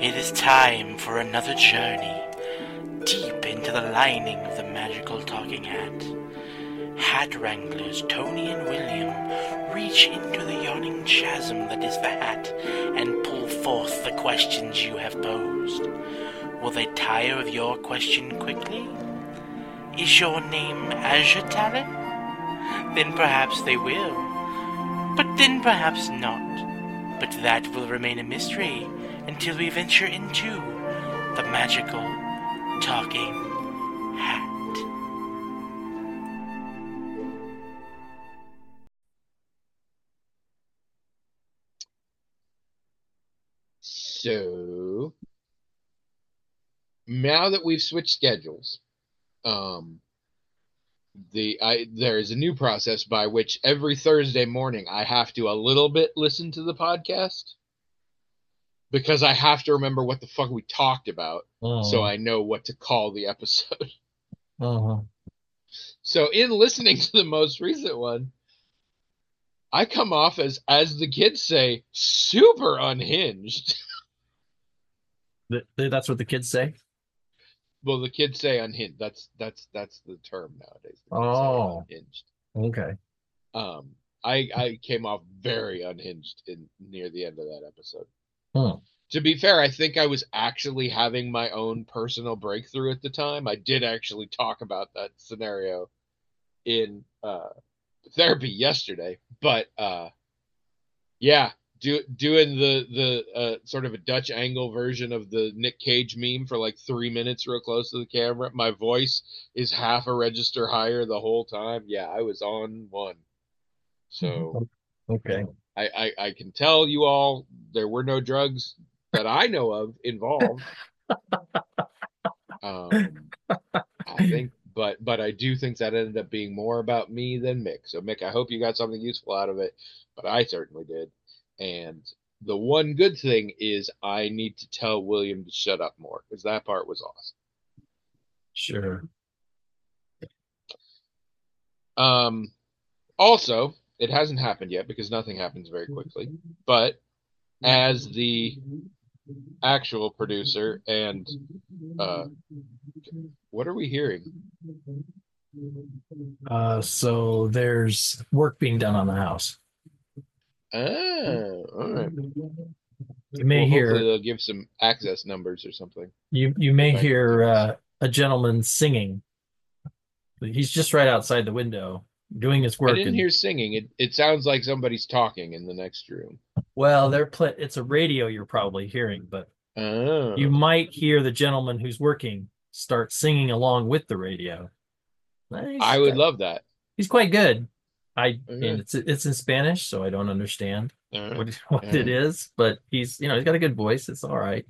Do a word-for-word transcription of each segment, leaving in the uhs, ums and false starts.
It is time for another journey deep into the lining of the magical talking hat. Hat wranglers Tony and William reach into the yawning chasm that is the hat and pull forth the questions you have posed. Will they tire of your question quickly? Is your name Azure Talon? Then perhaps they will, but then perhaps not. But that will remain a mystery until we venture into the magical talking hat. So now that we've switched schedules, um, the I there is a new process by which every Thursday morning I have to a little bit listen to the podcast because I have to remember what the fuck we talked about, uh-huh. so I know what to call the episode. Uh-huh. So in listening to the most recent one, I come off as, as the kids say, super unhinged. That's what the kids say? Well, the kids say unhinged. That's that's that's the term nowadays. The kids oh, say unhinged. Okay. Um, I I came off very unhinged in near the end of that episode. Hmm. To be fair, I think I was actually having my own personal breakthrough at the time. I did actually talk about that scenario in uh, therapy yesterday, but uh, yeah, do, doing the the uh, sort of a Dutch angle version of the Nick Cage meme for like three minutes real close to the camera. My voice is half a register higher the whole time. Yeah, I was on one. So okay, I, I, I can tell you all there were no drugs that I know of involved. um, I think, but but I do think that ended up being more about me than Mick. So Mick, I hope you got something useful out of it, but I certainly did. And the one good thing is I need to tell William to shut up more because that part was awesome. Sure. Um, also, it hasn't happened yet because nothing happens very quickly. But as the actual producer and uh, what are we hearing? Uh, so there's work being done on the house. Oh, all right. You may well, hear. Hopefully they'll give some access numbers or something. You you may hear uh, a gentleman singing. He's just right outside the window doing his work. I didn't and, hear singing. It it sounds like somebody's talking in the next room. Well, they're play. It's a radio you're probably hearing, but oh. you might hear the gentleman who's working start singing along with the radio. He's I would got, love that. He's quite good. I okay. and it's it's in Spanish, so I don't understand uh, what, what uh, it is, but he's you know he's got a good voice. It's all right.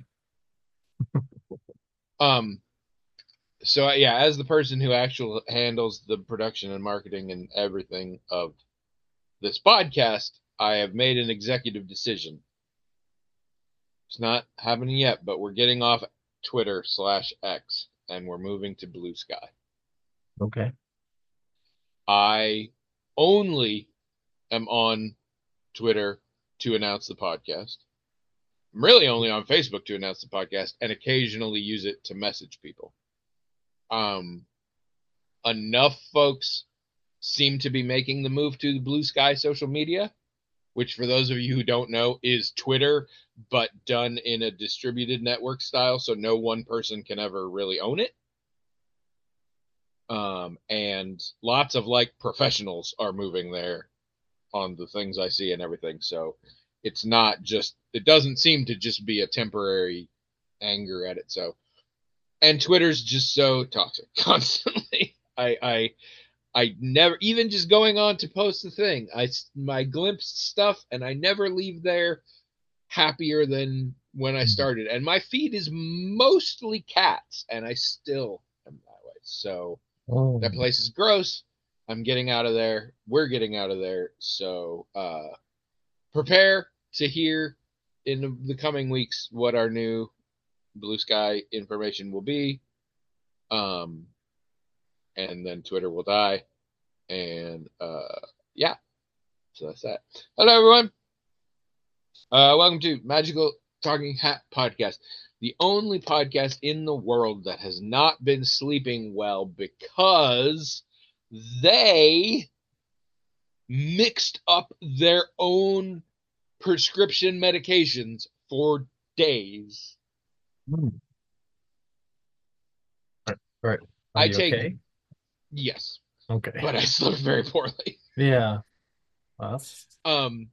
um. So yeah, as the person who actually handles the production and marketing and everything of this podcast, I have made an executive decision. It's not happening yet, but we're getting off Twitter slash X and we're moving to Blue Sky. Okay. I only am on Twitter to announce the podcast. I'm really only on Facebook to announce the podcast and occasionally use it to message people. Um, enough folks seem to be making the move to the Blue Sky social media, which for those of you who don't know is Twitter, but done in a distributed network style, so no one person can ever really own it. Um, and lots of like professionals are moving there on the things I see and everything. So it's not just, it doesn't seem to just be a temporary anger at it. So, and Twitter's just so toxic constantly. I, I, I never, even just going on to post the thing, I, my glimpse stuff, and I never leave there happier than when I started. And my feed is mostly cats, and I still am that way. So oh. That place is gross. I'm getting out of there. We're getting out of there. So uh, prepare to hear in the coming weeks what our new Blue Sky information will be. Um, and then Twitter will die. And uh, yeah, so that's that. Hello, everyone. Uh, welcome to Magical Talking Hat podcast, the only podcast in the world that has not been sleeping well because they mixed up their own prescription medications for days. Mm. Right. Are I you take okay? yes, Okay. but I slept very poorly. Yeah. Well, that's... Um,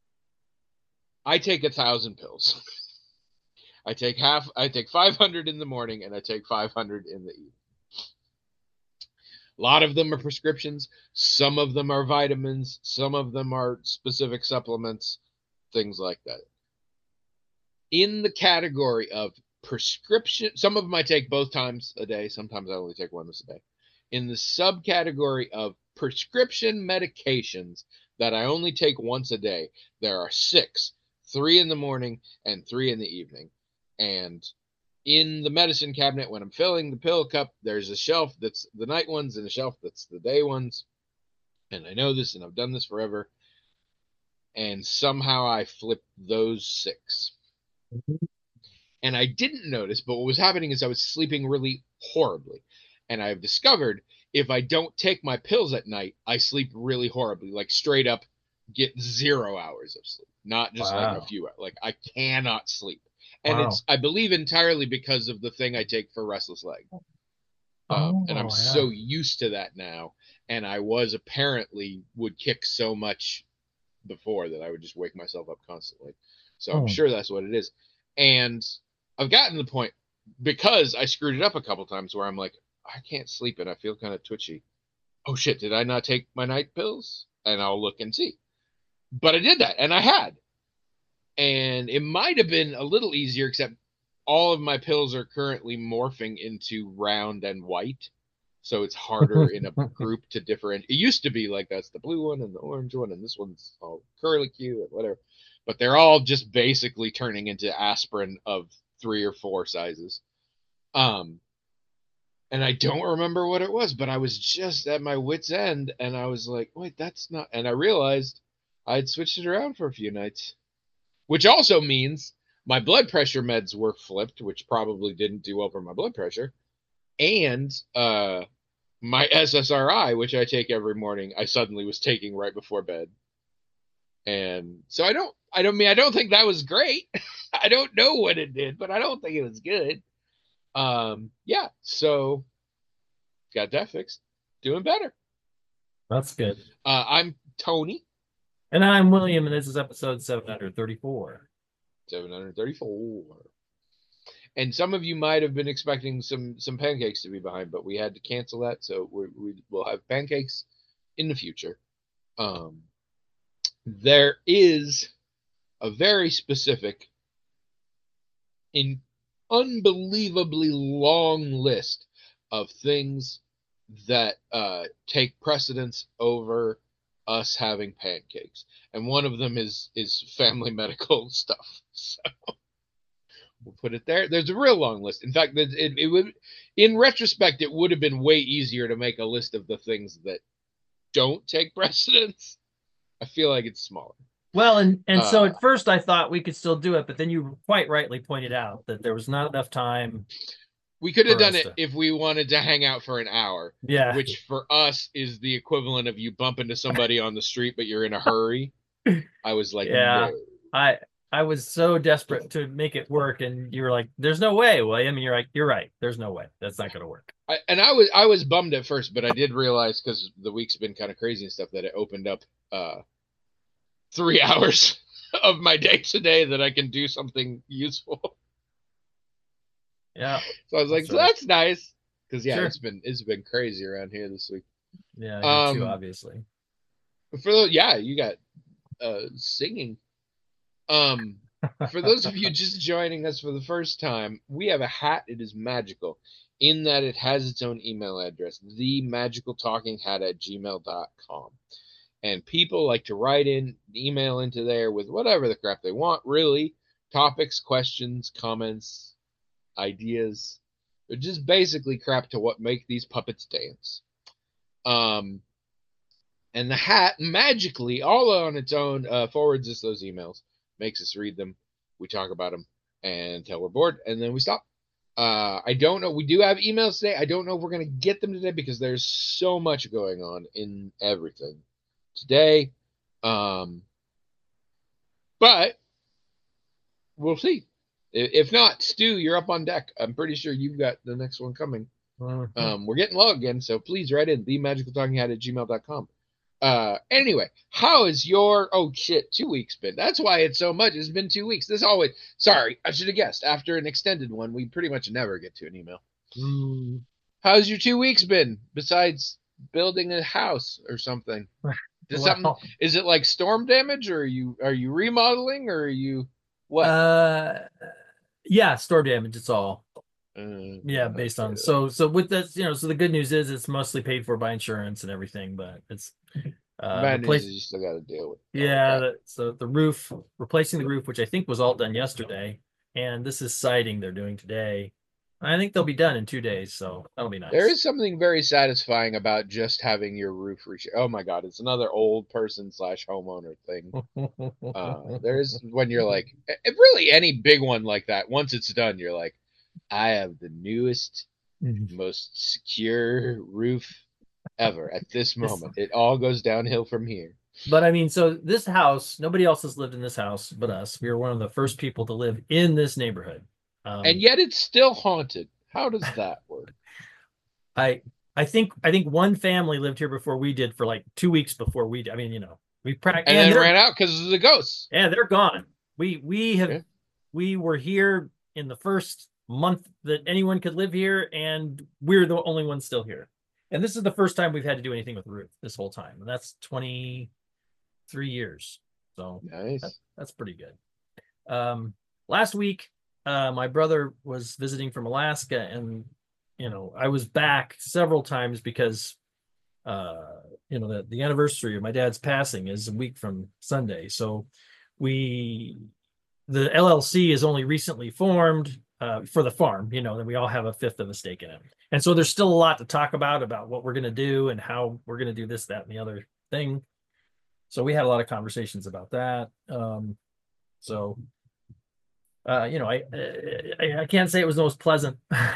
I take a thousand pills. I take half. I take five hundred in the morning, and I take five hundred in the evening. A lot of them are prescriptions. Some of them are vitamins. Some of them are specific supplements, things like that. In the category of prescription, some of them I take both times a day. Sometimes I only take one a day. In the subcategory of prescription medications that I only take once a day, there are six, three in the morning and three in the evening. And in the medicine cabinet, when I'm filling the pill cup, there's a shelf that's the night ones and a shelf that's the day ones. And I know this, and I've done this forever. And somehow I flipped those six. Mm-hmm. And I didn't notice, but what was happening is I was sleeping really horribly. And I've discovered if I don't take my pills at night, I sleep really horribly, like straight up get zero hours of sleep, not just wow. like a few hours. Like I cannot sleep. And wow. it's, I believe, entirely because of the thing I take for restless leg. Um, oh, and I'm yeah. so used to that now. And I was apparently would kick so much before that I would just wake myself up constantly. So oh. I'm sure that's what it is. And I've gotten to the point, because I screwed it up a couple times, where I'm like, I can't sleep and I feel kind of twitchy. Oh shit, did I not take my night pills? And I'll look and see. But I did that, and I had. And it might have been a little easier, except all of my pills are currently morphing into round and white. So it's harder in a group to differentiate. It used to be like that's the blue one and the orange one, and this one's all curlicue and whatever. But they're all just basically turning into aspirin of three or four sizes. Um, and I don't remember what it was, but I was just at my wit's end, and I was like, wait, that's not... And I realized I'd switched it around for a few nights. Which also means my blood pressure meds were flipped, which probably didn't do well for my blood pressure. And uh, my S S R I, which I take every morning, I suddenly was taking right before bed. And so I don't, I don't mean, I don't think that was great. I don't know what it did, but I don't think it was good. Um, yeah, so got that fixed. Doing better. That's good. Uh, I'm Tony. And I'm William, and this is episode seven hundred thirty-four. seven hundred thirty-four. And some of you might have been expecting some some pancakes to be behind, but we had to cancel that, so we we will have pancakes in the future. Um, there is a very specific, in unbelievably long list of things that uh, take precedence over us having pancakes, and one of them is is family medical stuff. So we'll put it there. There's a real long list. In fact, it, it, it would, in retrospect, it would have been way easier to make a list of the things that don't take precedence. I feel like it's smaller. Well, and and uh, so at first I thought we could still do it, but then you quite rightly pointed out that there was not enough time. We could have done it to... if we wanted to hang out for an hour. Yeah. Which for us is the equivalent of you bump into somebody on the street, but you're in a hurry. I was like, yeah, no. I I was so desperate to make it work, and you were like, "There's no way, William." And you're like, "You're right. There's no way. That's not going to work." I, and I was I was bummed at first, but I did realize, because the week's been kind of crazy and stuff, that it opened up uh, three hours of my day today that I can do something useful. Yeah. So I was like, that's, so right. that's nice. Because yeah, Sure. it's been it's been crazy around here this week. Yeah, you um, too, obviously. For those, yeah, you got uh, singing. Um, for those of you just joining us for the first time, we have a hat. It is magical in that it has its own email address, the magical talking hat at gmail dot com. And people like to write in, email into there with whatever the crap they want, really. Topics, questions, comments, ideas. They're just basically crap to what make these puppets dance. Um, and the hat magically, all on its own, uh, forwards us those emails, makes us read them. We talk about them. until we're bored, and then we stop. Uh, I don't know. We do have emails today. I don't know if we're going to get them today because there's so much going on in everything today. Um, but we'll see. If not, Stu, you're up on deck. I'm pretty sure you've got the next one coming. Mm-hmm. Um, we're getting low again, so please write in the magical talking hat at gmail dot com. Uh, anyway, how is your oh shit two weeks been? That's why it's so much. It's been two weeks. This always sorry, I should have guessed. After an extended one, we pretty much never get to an email. Mm. How's your two weeks been besides building a house or something? Does well, something is it like storm damage, or are you are you remodeling, or are you what? Uh, yeah, storm damage. It's all. Uh, yeah, based on so so with this, you know, so the good news is it's mostly paid for by insurance and everything, but it's uh bad news is you still got to deal with yeah the, so the roof, replacing the roof, which I think was all done yesterday, and this is siding they're doing today. I think they'll be done in two days, so that'll be nice. There is something very satisfying about just having your roof reach. Oh my god, it's another old person slash homeowner thing. uh there's when you're like, if really any big one like that, once it's done, you're like, I have the newest, mm-hmm. most secure roof ever at this moment. It all goes downhill from here. But I mean, so this house, nobody else has lived in this house but us. We were one of the first people to live in this neighborhood. Um, and yet it's still haunted. How does that work? I I think I think one family lived here before we did for like two weeks before we did. I mean, you know, we practiced and, and then ran out because of the ghosts. Yeah, they're gone. We we have yeah. we were here in the first month that anyone could live here, and we're the only ones still here. And this is the first time we've had to do anything with the roof this whole time, and that's twenty-three years. So nice. That, that's pretty good. Um, last week, uh, my brother was visiting from Alaska, and you know I was back several times because uh, you know the, the anniversary of my dad's passing is a week from Sunday. So we the L L C is only recently formed. Uh, for the farm, you know, that we all have a fifth of a stake in it. And so there's still a lot to talk about, about what we're going to do and how we're going to do this, that, and the other thing. So we had a lot of conversations about that. Um, so, uh, you know, I, I I can't say it was the most pleasant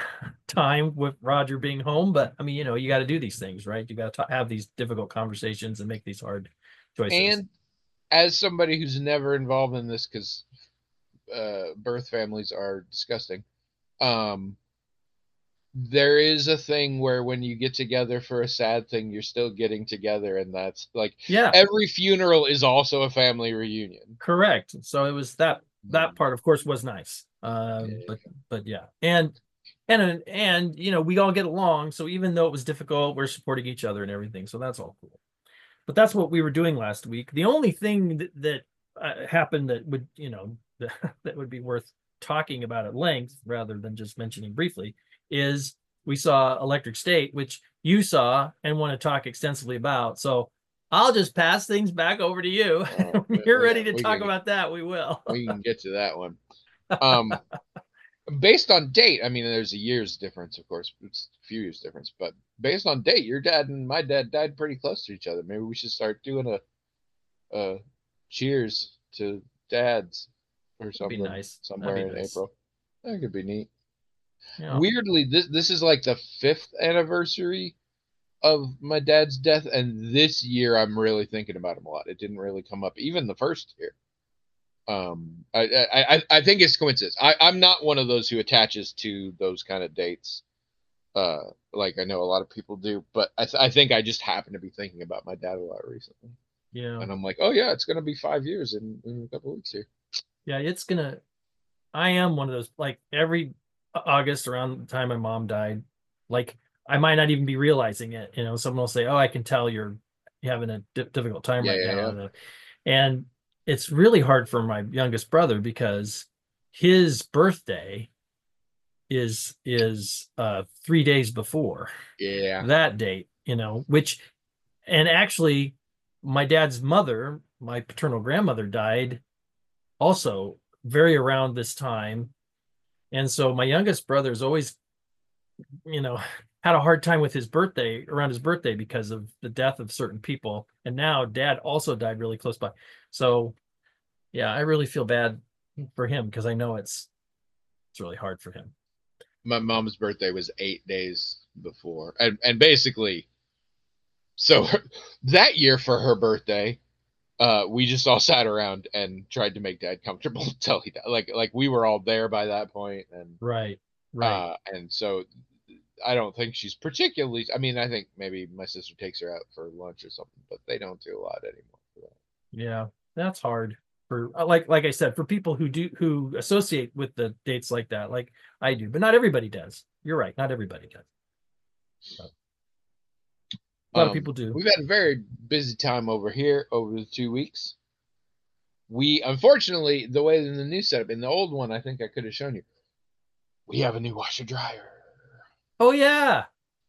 time with Roger being home, but I mean, you know, you got to do these things, right? You got to have these difficult conversations and make these hard choices. And as somebody who's never involved in this, because Uh, birth families are disgusting. Um, there is a thing where when you get together for a sad thing, you're still getting together, and that's like, yeah, every funeral is also a family reunion. Correct. So it was that that part, of course, was nice. Um, yeah. But but yeah, and and and you know we all get along. So even though it was difficult, we're supporting each other and everything. So that's all cool. But that's what we were doing last week. The only thing that, that uh, happened that would you know. that would be worth talking about at length rather than just mentioning briefly is we saw Electric State, which you saw and want to talk extensively about. So I'll just pass things back over to you. Oh, when you're ready to talk can, about that, we will. We can get to that one. Um, based on date, I mean, there's a year's difference, of course. It's a few years difference, but based on date, your dad and my dad died pretty close to each other. Maybe we should start doing a, a cheers to dads. Or something nice. somewhere in nice. April. That could be neat. Yeah. Weirdly, this this is like the fifth anniversary of my dad's death, and this year I'm really thinking about him a lot. It didn't really come up even the first year. Um, I I I think it's coincidence. I I'm not one of those who attaches to those kind of dates. Uh, like I know a lot of people do, but I th- I think I just happen to be thinking about my dad a lot recently. Yeah, and I'm like, oh yeah, it's gonna be five years in, in a couple of weeks here. Yeah, it's gonna. I am one of those, like every August around the time my mom died, like I might not even be realizing it. You know, someone will say, "Oh, I can tell you're having a di- difficult time yeah, right yeah, now," yeah. and it's really hard for my youngest brother because his birthday is is uh, three days before yeah that date. You know, which and actually, my dad's mother, my paternal grandmother, died also very around this time. And so my youngest brother's always, you know, had a hard time with his birthday, around his birthday, because of the death of certain people. And now dad also died really close by. So yeah, I really feel bad for him because I know it's it's really hard for him. My mom's birthday was eight days before, and and basically, so her, that year for her birthday, uh, we just all sat around and tried to make Dad comfortable until he died. Like like we were all there by that point, and Right, right. uh, and so I don't think she's particularly. I mean, I think maybe my sister takes her out for lunch or something, but they don't do a lot anymore for that. Yeah, that's hard for uh, like like I said, for people who do who associate with the dates like that, like I do, but not everybody does. You're right, not everybody does. But a lot of Um, people do. we've had a very busy time over here over the two weeks. We unfortunately, the way in the new setup, in the old one, I think I could have shown you. We have a new washer dryer. Oh yeah.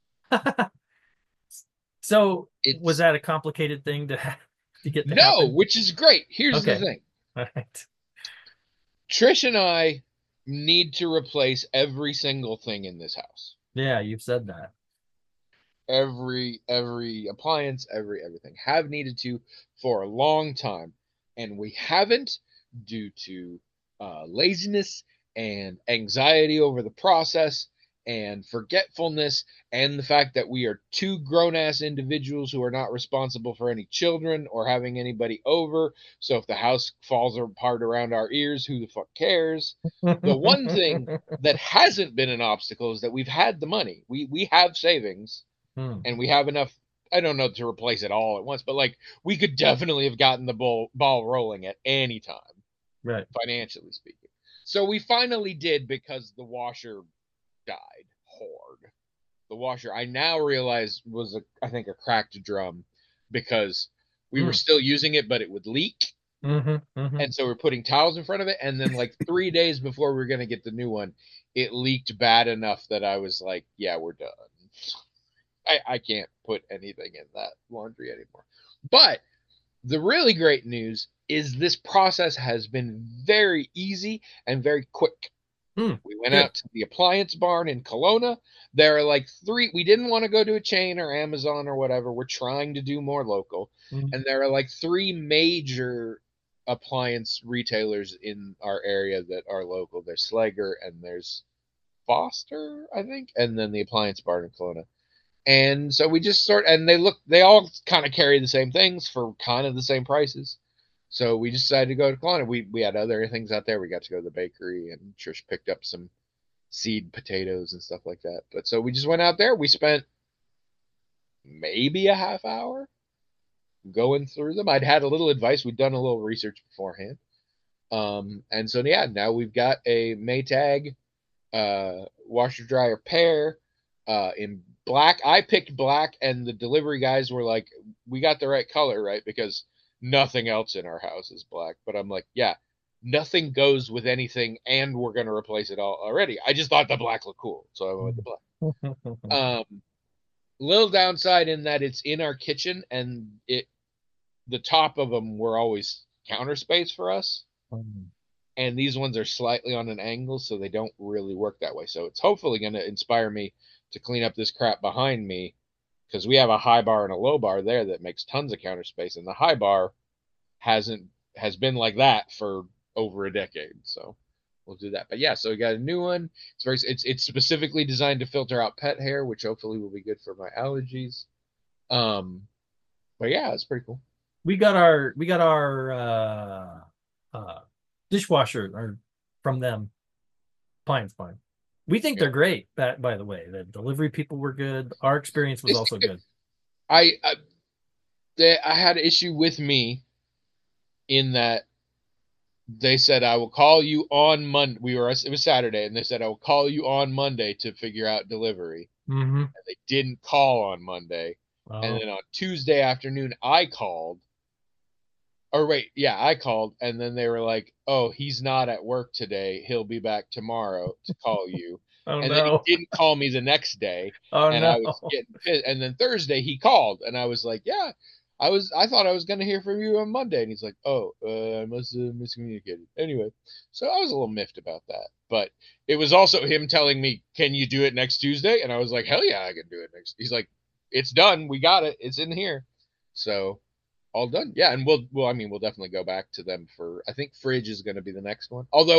So It's was that a complicated thing to have, to get to no, happen? which is great. Here's Okay. the thing. All right. Trish and I need to replace every single thing in this house. Yeah, you've said that. Every every appliance, every everything have needed to for a long time, and we haven't due to uh, laziness and anxiety over the process and forgetfulness and the fact that we are two grown-ass individuals who are not responsible for any children or having anybody over. So if the house falls apart around our ears, who the fuck cares? The one thing that hasn't been an obstacle is that we've had the money. We we have savings Hmm. and we have enough, I don't know, to replace it all at once, but like we could definitely have gotten the ball ball rolling at any time, Right. financially speaking. So we finally did because the washer died hard. The washer, I now realize, was a I think a cracked drum because we Hmm. were still using it, but it would leak. Mm-hmm, mm-hmm. And so we're putting towels in front of it, and then like three days before we were gonna get the new one, it leaked bad enough that I was like, yeah, we're done. I, I can't put anything in that laundry anymore. But the really great news is this process has been very easy and very quick. Hmm. We went Good. out to the appliance barn in Kelowna. There are like three, we didn't want to go to a chain or Amazon or whatever. We're trying to do more local. Mhm. And there are like three major appliance retailers in our area that are local. There's Slager and there's Foster, I think, and then the appliance barn in Kelowna. And so we just sort and they look they all kind of carry the same things for kind of the same prices. So we decided to go to Kelowna. We we had other things out there. We got to go to the bakery and Trish picked up some seed potatoes and stuff like that. But so we just went out there. We spent maybe a half hour going through them. I'd had a little advice. We'd done a little research beforehand. Um, and so yeah, now we've got a Maytag uh, washer dryer pair uh, in black. I picked black, and the delivery guys were like, "We got the right color, right?" Because nothing else in our house is black. But I'm like, "Yeah, nothing goes with anything, and we're gonna replace it all already." I just thought the black looked cool, so I went with the black. Um, little downside in that it's in our kitchen, and it the top of them were always counter space for us. Um, And these ones are slightly on an angle, so they don't really work that way. So it's hopefully going to inspire me to clean up this crap behind me, because we have a high bar and a low bar there that makes tons of counter space, and the high bar hasn't has been like that for over a decade. So we'll do that. But yeah, so we got a new one. It's very it's it's specifically designed to filter out pet hair, which hopefully will be good for my allergies. Um, but yeah, it's pretty cool. we got our we got our uh, uh, dishwasher or from them. Appliance Barn. We think Yeah. they're great. That by the way, the delivery people were good. Our experience was It's also good. good. I I, they, I had an issue with me in that they said I will call you on Monday. We were it was Saturday, and they said I will call you on Monday to figure out delivery. Mm-hmm. And they didn't call on Monday, Oh. and then on Tuesday afternoon I called. Or wait, yeah, I called, and then they were like, "Oh, he's not at work today. He'll be back tomorrow to call you." Oh And then no. he didn't call me the next day, Oh and no. I was getting pissed. And then Thursday he called, and I was like, "Yeah, I was. I thought I was going to hear from you on Monday." And he's like, "Oh, uh, I must have miscommunicated." Anyway, so I was a little miffed about that, but it was also him telling me, "Can you do it next Tuesday?" And I was like, "Hell yeah, I can do it next." He's like, "It's done. We got it. It's in here." So all done. Yeah, and we'll well, I mean, we'll definitely go back to them for. I think fridge is going to be the next one. Although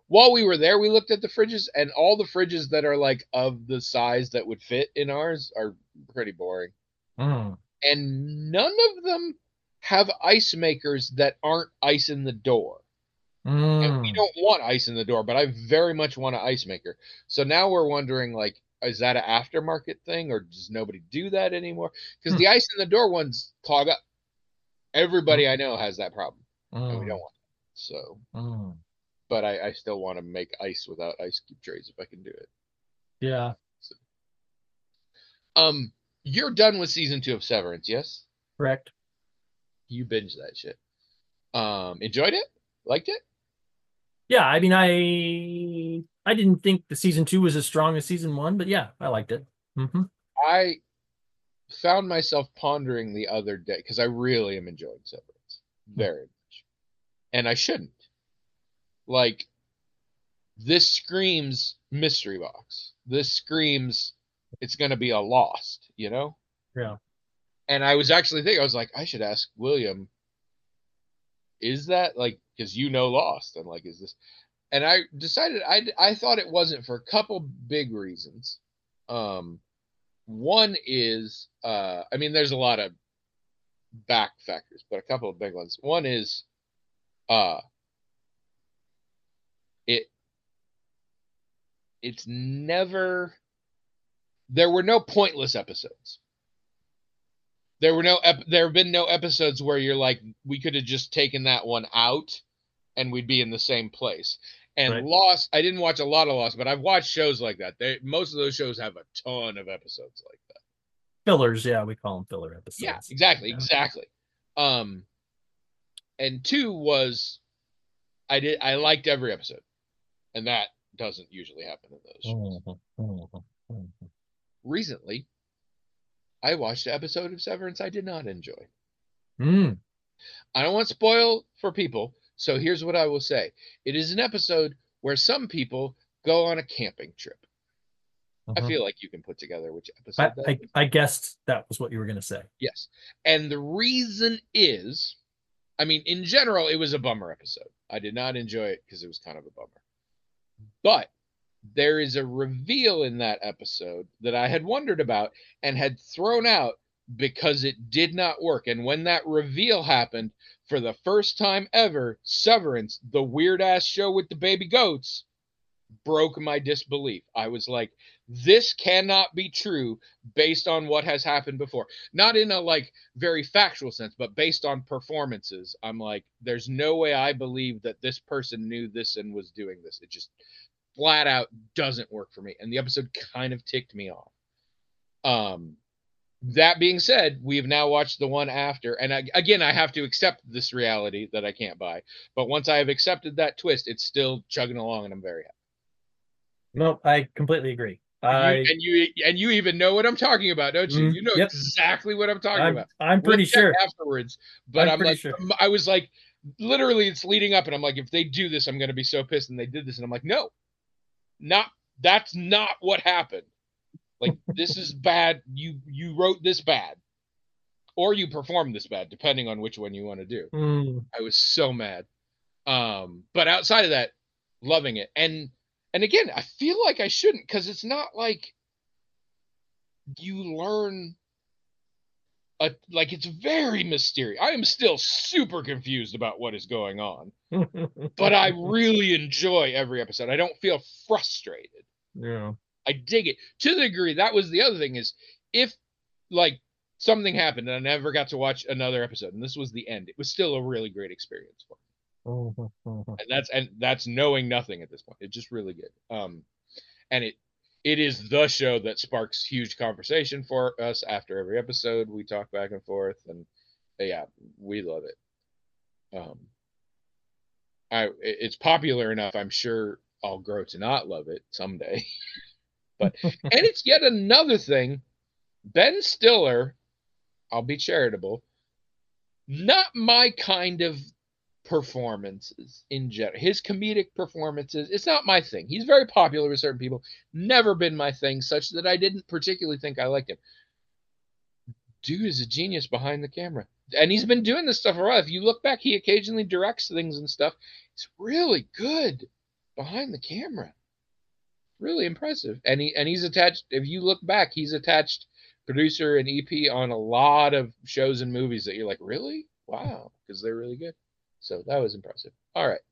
while we were there, we looked at the fridges, and all the fridges that are like of the size that would fit in ours are pretty boring. Mm. And none of them have ice makers that aren't ice in the door. And we Mm. don't want ice in the door, but I very much want an ice maker. So now we're wondering, like, is that an aftermarket thing, or does nobody do that anymore? Because Hmm. the ice in the door ones clog up. Everybody I know has that problem, and we Mm. don't want it. So, Mm. but I, I still want to make ice without ice cube trays if I can do it. Yeah, So, um, you're done with season two of Severance, yes? correct. You binged that shit. Um, enjoyed it? Liked it? Yeah, I mean, I I didn't think the season two was as strong as season one, but yeah, I liked it. Hmm I found myself pondering the other day because I really am enjoying Severance very much, and I shouldn't. Like, this screams mystery box. This screams it's going to be a Lost, you know? Yeah. And I was actually thinking, I was like, I should ask William, is that like, because you know Lost, and like, is this? And I decided I I thought it wasn't for a couple big reasons. Um, one is, uh, I mean, there's a lot of back factors, but a couple of big ones. One is, uh, it it's never there were no pointless episodes. There were no ep- there have been no episodes where you're like, we could have just taken that one out and we'd be in the same place. And Right. Lost, I didn't watch a lot of Lost, but I've watched shows like that. They, most of those shows have a ton of episodes like that. Fillers, yeah, we call them filler episodes. Yeah, exactly, Yeah. exactly. Um, and two was I did I liked every episode, and that doesn't usually happen in those shows. Mhm, mhm, mhm. Recently, I watched an episode of Severance I did not enjoy. Mm. I don't want to spoil for people, so here's what I will say. It is an episode where some people go on a camping trip. I Mhm. feel like you can put together which I, episode that I, is. I guessed that was what you were going to say. Yes. And the reason is, I mean, in general, it was a bummer episode. I did not enjoy it because it was kind of a bummer. But there is a reveal in that episode that I had wondered about and had thrown out because it did not work. And when that reveal happened, for the first time ever, Severance, the weird ass show with the baby goats, broke my disbelief. I was like, this cannot be true based on what has happened before. Not in a like very factual sense, but based on performances. I'm like, there's no way I believe that this person knew this and was doing this. It just flat out doesn't work for me. And the episode kind of ticked me off. Um, that being said, we have now watched the one after, and I, again, I have to accept this reality that I can't buy. But once I have accepted that twist, it's still chugging along, and I'm very happy. No, I completely agree. And I you, and you and you even know what I'm talking about, don't you? Mm, You know yep. exactly what I'm talking I'm about. I'm We'll pretty check sure. afterwards, but I'm I'm, pretty like, sure. I was like, literally, it's leading up, and I'm like, if they do this, I'm going to be so pissed. And they did this, and I'm like, no, not that's not what happened. Like, this is bad. You you wrote this bad, or you performed this bad, depending on which one you want to do. Mm. I was so mad. Um, but outside of that, loving it. And and again, I feel like I shouldn't, because it's not like you learn a, like, it's very mysterious. I am still super confused about what is going on, but I really enjoy every episode. I don't feel frustrated. Yeah. I dig it to the degree. That was the other thing, is if like something happened and I never got to watch another episode and this was the end, it was still a really great experience for me. Mhm, mhm. And that's and that's knowing nothing at this point. It's just really good. Um, and it it is the show that sparks huge conversation for us after every episode. We talk back and forth, and yeah, we love it. Um, I it's popular enough. I'm sure I'll grow to not love it someday. But and it's yet another thing. Ben Stiller, I'll be charitable, not my kind of performances in general. His comedic performances, it's not my thing. He's very popular with certain people. Never been my thing, such that I didn't particularly think I liked him. Dude is a genius behind the camera. And he's been doing this stuff for a while. If you look back, he occasionally directs things and stuff. He's really good behind the camera. Really impressive. And he and he's attached, if you look back, he's attached producer and E P on a lot of shows and movies that you're like, really? Wow, because they're really good. So that was impressive. All right.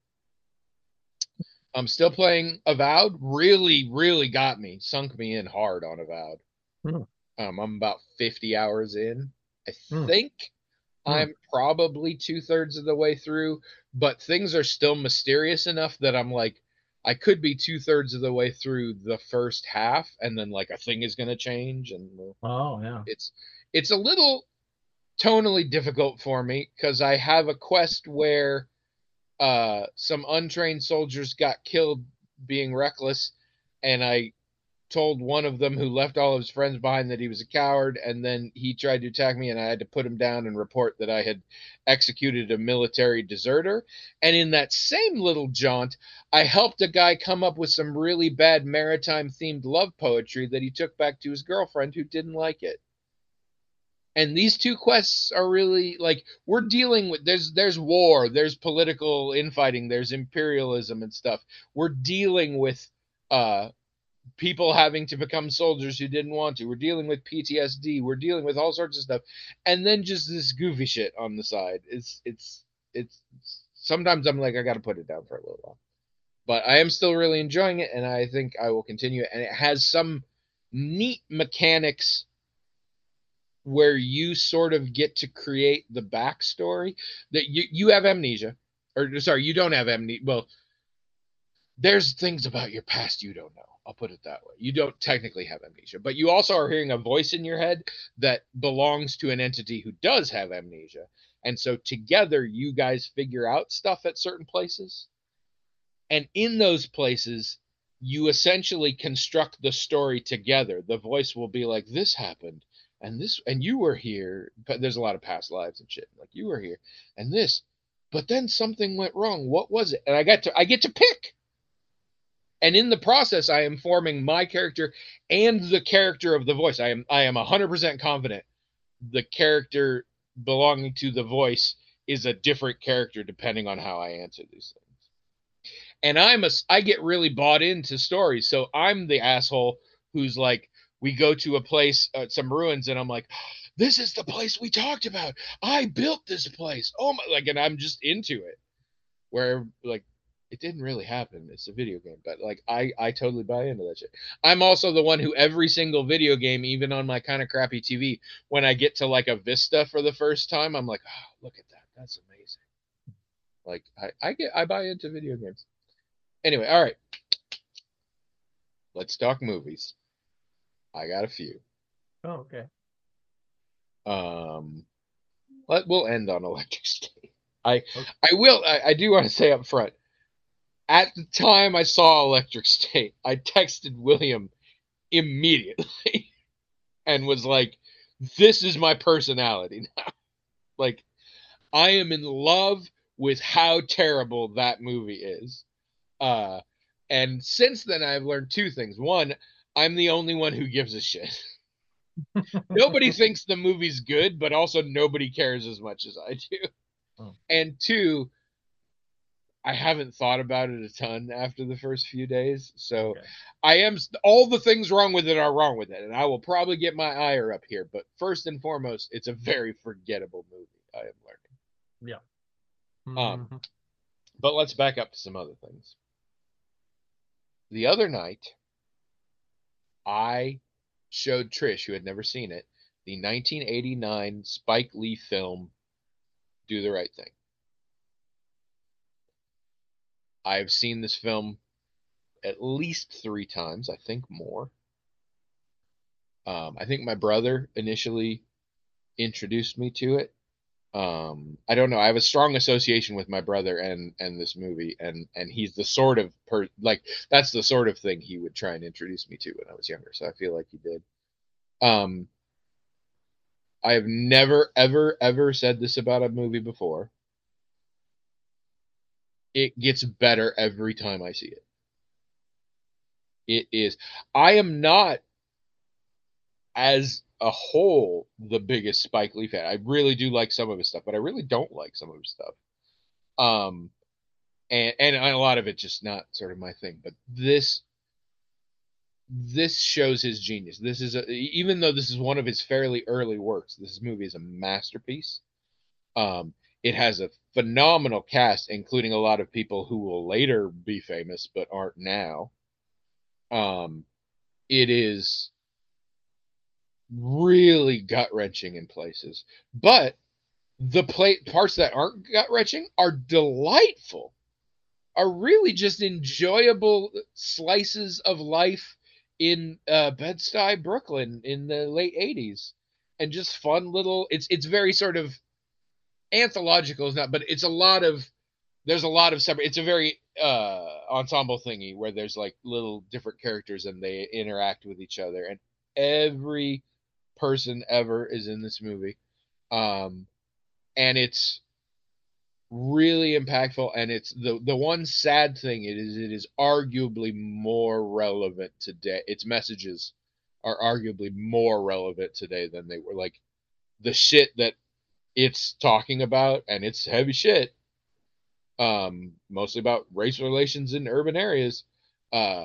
I'm still playing Avowed. Really, really got me, sunk me in hard on Avowed. Hmm. Um, I'm about fifty hours in. I Hmm. think Hmm. I'm probably two thirds of the way through, but things are still mysterious enough that I'm like, I could be two thirds of the way through the first half, and then like a thing is going to change, and Oh yeah. it's it's a little tonally difficult for me because I have a quest where uh, some untrained soldiers got killed being reckless, and I told one of them who left all of his friends behind that he was a coward, and then he tried to attack me, and I had to put him down and report that I had executed a military deserter. And in that same little jaunt, I helped a guy come up with some really bad maritime themed love poetry that he took back to his girlfriend who didn't like it. And these two quests are really like, we're dealing with, there's there's war, there's political infighting, there's imperialism and stuff. We're dealing with uh people having to become soldiers who didn't want to. We're dealing with P T S D. We're dealing with all sorts of stuff, and then just this goofy shit on the side. It's it's it's. Sometimes I'm like, I got to put it down for a little while, but I am still really enjoying it, and I think I will continue. And it has some neat mechanics where you sort of get to create the backstory that you you have amnesia, or sorry, you don't have amnesia. Well, there's things about your past you don't know. I'll put it that way. You don't technically have amnesia, but you also are hearing a voice in your head that belongs to an entity who does have amnesia. And so together, you guys figure out stuff at certain places. And in those places, you essentially construct the story together. The voice will be like, this happened, and this, and you were here. But there's a lot of past lives and shit. Like, you were here, and this, but then something went wrong. What was it? And I got to, I get to pick. And in the process, I am forming my character and the character of the voice. I am I am one hundred percent confident the character belonging to the voice is a different character depending on how I answer these things. And I'm a I get really bought into stories. So I'm the asshole who's like, we go to a place, uh, some ruins, and I'm like, this is the place we talked about. I built this place. Oh my, like, and I'm just into it. Where like, it didn't really happen. It's a video game, but like I, I totally buy into that shit. I'm also the one who every single video game, even on my kind of crappy T V, when I get to like a Vista for the first time, I'm like, oh, look at that. That's amazing. Like I, I get, I buy into video games. Anyway, all right. Let's talk movies. I got a few. Oh, okay. Um, let we'll end on Electric State. I, Okay. I will. I, I do want to say up front. At the time I saw Electric State, I texted William immediately and was like, this is my personality now. Like, I am in love with how terrible that movie is. Uh, and since then, I've learned two things. One, I'm the only one who gives a shit. Nobody thinks the movie's good, but also nobody cares as much as I do. Oh. And two, I haven't thought about it a ton after the first few days. So Okay. I am, all the things wrong with it are wrong with it. And I will probably get my ire up here. But first and foremost, it's a very forgettable movie, I am learning. Yeah. Um, Mhm. but let's back up to some other things. The other night, I showed Trish, who had never seen it, the nineteen eighty-nine Spike Lee film, Do the Right Thing. I've seen this film at least three times, I think more. Um, I think my brother initially introduced me to it. Um, I don't know. I have a strong association with my brother and and this movie, and and he's the sort of per like that's the sort of thing he would try and introduce me to when I was younger. So I feel like he did. Um, I have never ever ever said this about a movie before. It gets better every time I see it. It is. I am not, as a whole, the biggest Spike Lee fan. I really do like some of his stuff, but I really don't like some of his stuff. Um, and and a lot of it just not sort of my thing. But this this shows his genius. This is a, even though this is one of his fairly early works, this movie is a masterpiece. Um, it has a phenomenal cast, including a lot of people who will later be famous but aren't now. Um, it is really gut wrenching in places, but the play parts that aren't gut wrenching are delightful, are really just enjoyable slices of life in uh, Bed-Stuy, Brooklyn in the late eighties, and just fun little. It's it's very sort of anthological, is not, but it's a lot of. There's a lot of separate. It's a very uh, ensemble thingy where there's like little different characters and they interact with each other, and every person ever is in this movie, um, and it's really impactful. And it's the the one sad thing it is it is arguably more relevant today. Its messages are arguably more relevant today than they were. Like the shit that it's talking about, and it's heavy shit, um mostly about race relations in urban areas. Uh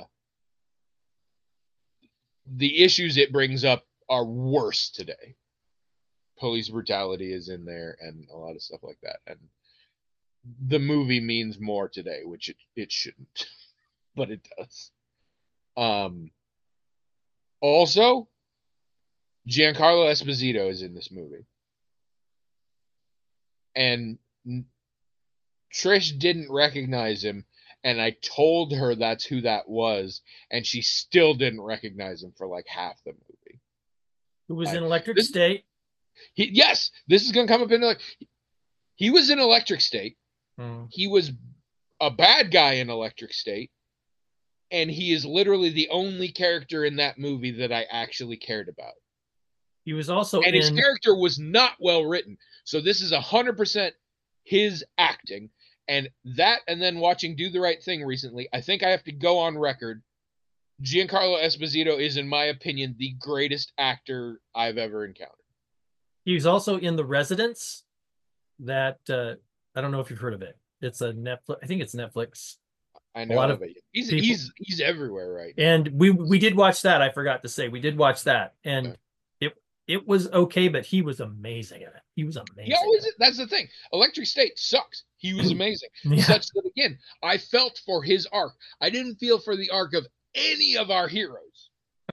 the issues it brings up are worse today. Police brutality is in there and a lot of stuff like that, and the movie means more today, which it, it shouldn't, but it does. Um, also, Giancarlo Esposito is in this movie. And Trish didn't recognize him, and I told her that's who that was, and she still didn't recognize him for like half the movie. Who was I, in Electric this, State? He, yes, this is going to come up in like he was in Electric State. Hmm. He was a bad guy in Electric State, and he is literally the only character in that movie that I actually cared about. He was also and in... his character was not well written, so this is a hundred percent his acting. And that, and then watching Do the Right Thing recently, I think I have to go on record. Giancarlo Esposito is, in my opinion, the greatest actor I've ever encountered. He was also in The Residents. That uh, I don't know if you've heard of it. It's a Netflix. I think it's Netflix. I know a lot of, of it. He's people. he's he's everywhere right now. And we we did watch that. I forgot to say we did watch that, and okay. it it was okay, but he was amazing in it. He was amazing. He always is. That's the thing. Electric State sucks. He was amazing. Yeah. Such that again, I felt for his arc. I didn't feel for the arc of any of our heroes.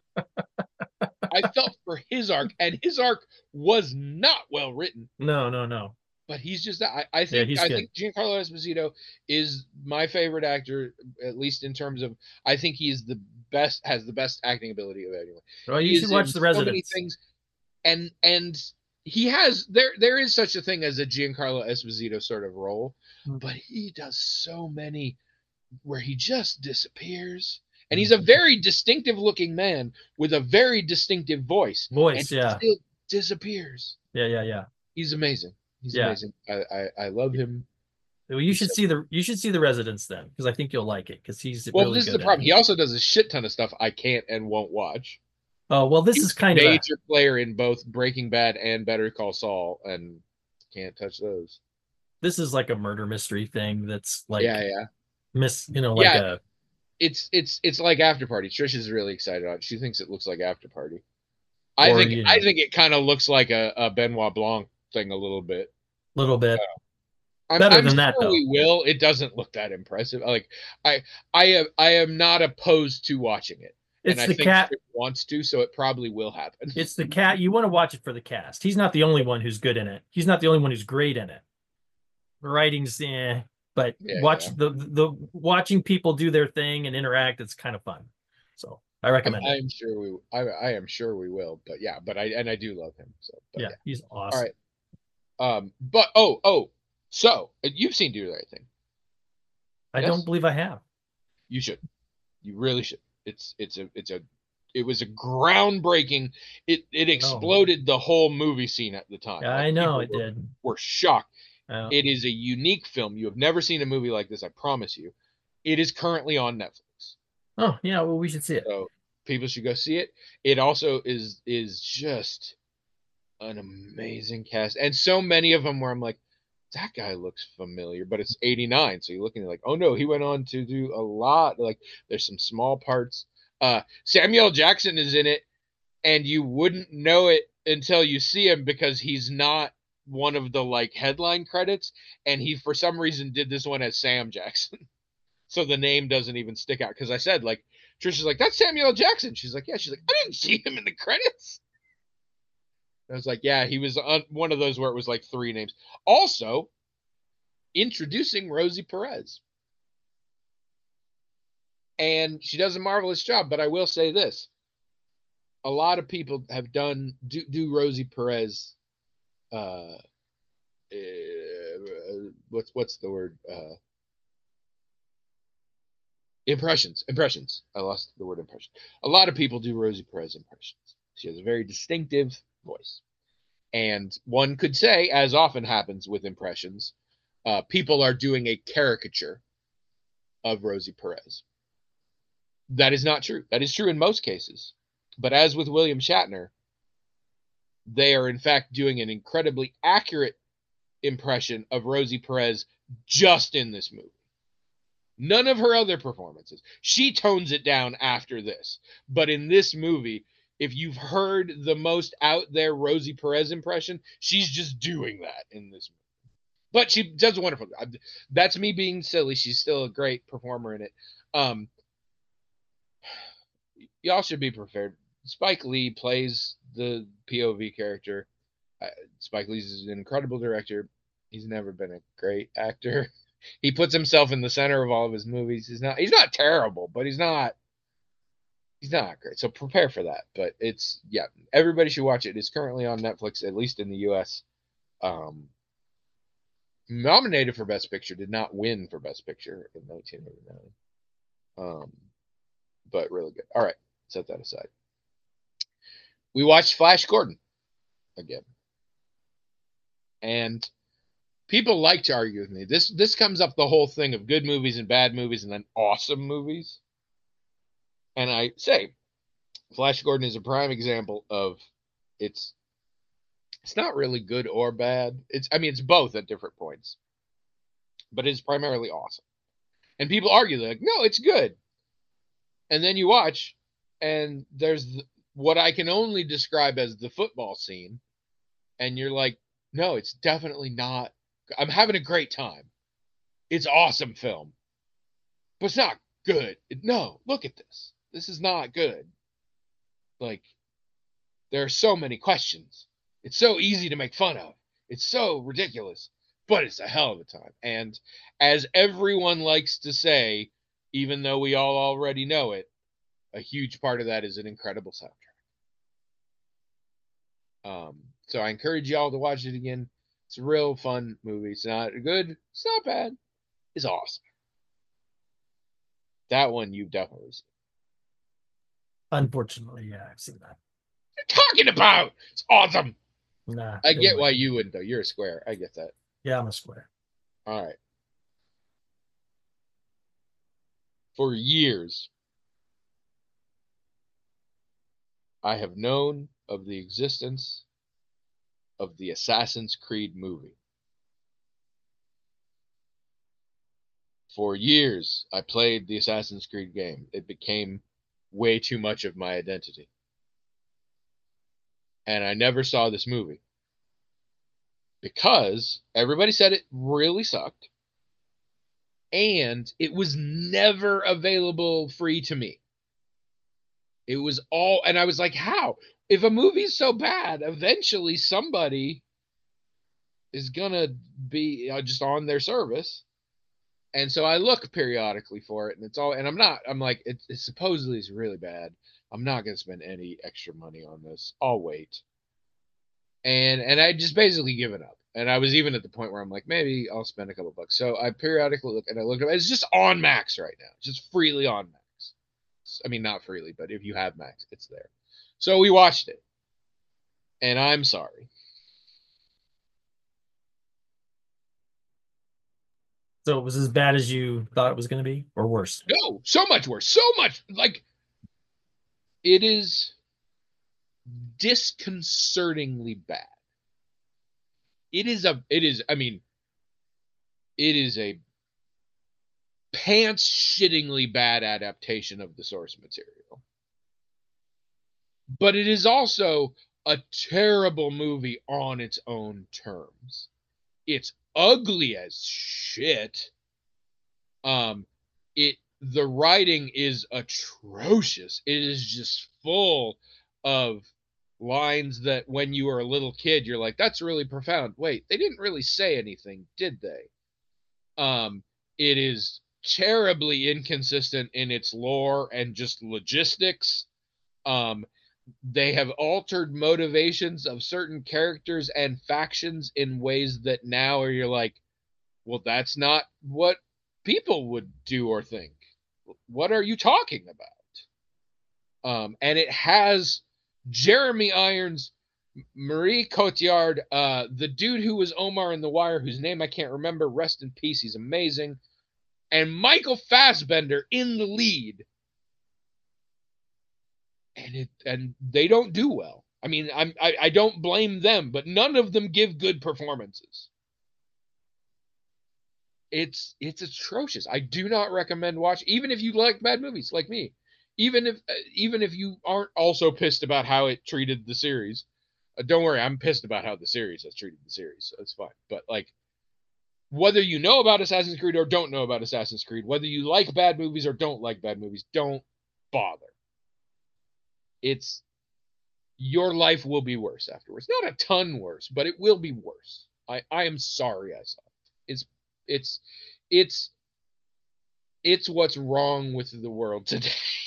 I felt for his arc, and his arc was not well written. No, no, no. But he's just I, I think yeah, I good. think Giancarlo Esposito is my favorite actor, at least in terms of I think he is the best, has the best acting ability of anyone. Well, you he should watch The Residents. So many things, and and he has there there is such a thing as a Giancarlo Esposito sort of role, mm-hmm. but he does so many where he just disappears. And he's a very distinctive looking man with a very distinctive voice. Voice, and yeah. He still disappears. Yeah, yeah, yeah. He's amazing. He's yeah. amazing. I, I, I love him. Well, you he's should so see the you should see The Residents then, because I think you'll like it. Because he's well. Really this good is the problem. He also does a shit ton of stuff I can't and won't watch. Oh well, this he's is kind a of major a major player in both Breaking Bad and Better Call Saul, and can't touch those. This is like a murder mystery thing. That's like yeah, yeah. Miss, you know, like yeah. a. It's it's it's like After Party. Trish is really excited on it. She thinks it looks like After Party. I or, think you know, I think it kind of looks like a, a Benoit Blanc thing a little bit. Little bit. Uh, Better I'm, than I'm that, sure though. We will. It doesn't look that impressive. Like I I am I am not opposed to watching it. It's and the I think cat Trish wants to, so it probably will happen. It's the cat. You want to watch it for the cast. He's not the only one who's good in it. He's not the only one who's great in it. The writing's eh. But yeah, watch yeah. the the watching people do their thing and interact. It's kind of fun. So I recommend I'm, it. I'm sure we. I, I am sure we will. But yeah. But I and I do love him. So yeah, yeah, he's awesome. All right. Um. But oh oh. So you've seen Do the Right Thing? I yes? don't believe I have. You should. You really should. It's it's a it's a. It was a groundbreaking. It it exploded the whole movie scene at the time. Yeah, like I know it were, did. Were shocked. Oh. It is a unique film. You have never seen a movie like this, I promise you. It is currently on Netflix. Oh, yeah, well, we should see it. So people should go see it. It also is is just an amazing cast. And so many of them where I'm like, that guy looks familiar, but it's eighty-nine. So you're looking like, oh no, he went on to do a lot. Like there's some small parts. Uh, Samuel Jackson is in it, and you wouldn't know it until you see him because he's not one of the like headline credits, and he for some reason did this one as Sam Jackson. So the name doesn't even stick out. Because I said, like, Trisha's like, that's Samuel Jackson. She's like, yeah. She's like, I didn't see him in the credits. I was like, yeah, he was on one of those where it was like three names. Also, introducing Rosie Perez. And she does a marvelous job, but I will say this. A lot of people have done, do, do Rosie Perez, uh, uh, what's, what's the word? Uh, impressions, impressions. I lost the word impression. A lot of people do Rosie Perez impressions. She has a very distinctive voice. And one could say, as often happens with impressions, uh, people are doing a caricature of Rosie Perez. That is not true. That is true in most cases. But as with William Shatner, they are in fact doing an incredibly accurate impression of Rosie Perez just in this movie. None of her other performances. She tones it down after this. But in this movie, if you've heard the most out there Rosie Perez impression, she's just doing that in this movie. But she does a wonderful job. That's me being silly. She's still a great performer in it. Um, y'all should be prepared. Spike Lee plays the P O V character. Uh, Spike Lee's an incredible director. He's never been a great actor. He puts himself in the center of all of his movies. He's not he's not terrible, but he's not he's not great. So prepare for that. But it's yeah, everybody should watch it. It's currently on Netflix, at least in the U S. Um, nominated for Best Picture, did not win for Best Picture in nineteen eighty-nine. Um, but really good. All right, set that aside. We watched Flash Gordon again. And people like to argue with me. This this comes up the whole thing of good movies and bad movies and then awesome movies. And I say, Flash Gordon is a prime example of it's it's not really good or bad. It's I mean it's both at different points. But it's primarily awesome. And people argue like, "No, it's good." And then you watch and there's the, what I can only describe as the football scene, and you're like, "No, it's definitely not. I'm having a great time. It's awesome film. But it's not good. It, no, look at this. This is not good." Like, there are so many questions. It's so easy to make fun of. It's so ridiculous. But it's a hell of a time. And as everyone likes to say, even though we all already know it, a huge part of that is an incredible soundtrack. Um, so I encourage y'all to watch it again. It's a real fun movie. It's not good. It's not bad. It's awesome. That one you've definitely seen. Unfortunately, yeah, I've seen that. What are you talking about? It's awesome. Nah, I get like why it. you wouldn't, though. You're a square. I get that. Yeah, I'm a square. All right. For years, I have known of the existence of the Assassin's Creed movie. For years, I played the Assassin's Creed game. It became way too much of my identity. And I never saw this movie. Because everybody said it really sucked. And it was never available free to me. It was all, and I was like, how? If a movie's so bad, eventually somebody is going to be you know, just on their service. And so I look periodically for it, and it's all, and I'm not, I'm like, it, it supposedly is really bad. I'm not going to spend any extra money on this. I'll wait. And, and I just basically given up. And I was even at the point where I'm like, maybe I'll spend a couple bucks. So I periodically look, and I look, it's just on Max right now. It's just freely on Max. I mean, not freely, but if you have Max, it's there. So we watched it. And I'm sorry. So it was as bad as you thought it was going to be, or worse? No, so much worse. So much. Like, it is disconcertingly bad. It is a, it is, I mean, it is a pants shittingly bad adaptation of the source material. But it is also a terrible movie on its own terms. It's ugly as shit. Um, it the writing is atrocious. It is just full of lines that when you were a little kid, you're like, that's really profound. Wait, they didn't really say anything, did they? Um, it is terribly inconsistent in its lore and just logistics. Um, they have altered motivations of certain characters and factions in ways that now are you're like, well, that's not what people would do or think. What are you talking about? Um, and it has Jeremy Irons, Marie Cotillard, uh, the dude who was Omar in The Wire, whose name I can't remember, rest in peace, he's amazing, and Michael Fassbender in the lead. And it and they don't do well. I mean, I'm, I, I don't blame them, but none of them give good performances. It's it's atrocious. I do not recommend watch, even if you like bad movies like me. Even if even if you aren't also pissed about how it treated the series. Uh, don't worry, I'm pissed about how the series has treated the series. So it's fine. But like, whether you know about Assassin's Creed or don't know about Assassin's Creed, whether you like bad movies or don't like bad movies, don't bother. It's your life will be worse afterwards. Not a ton worse, but it will be worse. I, I am sorry I saw it. It's it's it's it's what's wrong with the world today.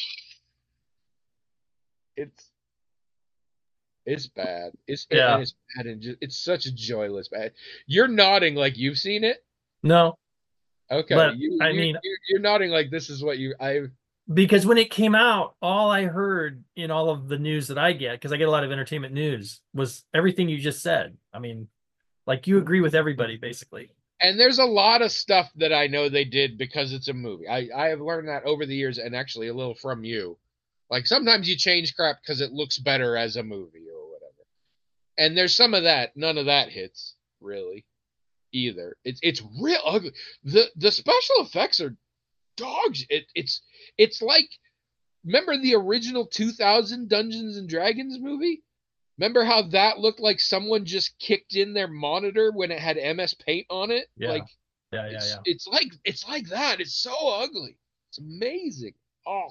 it's it's bad. It's Yeah. and it's bad and just, it's such a joyless bad. You're nodding like you've seen it. No. Okay, But, you, I you, mean, you're, you're nodding like this is what you I. Because when it came out, all I heard in all of the news that I get, because I get a lot of entertainment news, was everything you just said. I mean, like, you agree with everybody, basically. And there's a lot of stuff that I know they did because it's a movie. I, I have learned that over the years, and actually a little from you. Like, sometimes you change crap because it looks better as a movie or whatever. And there's some of that. None of that hits, really, either. It's it's real ugly. The the special effects are dogs. It, it's it's like, remember the original two thousand Dungeons and Dragons movie? Remember how that looked like someone just kicked in their monitor when it had M S Paint on it? Yeah. Like, Yeah, yeah, it's, yeah. it's like it's like that. It's so ugly. It's amazing. Oh,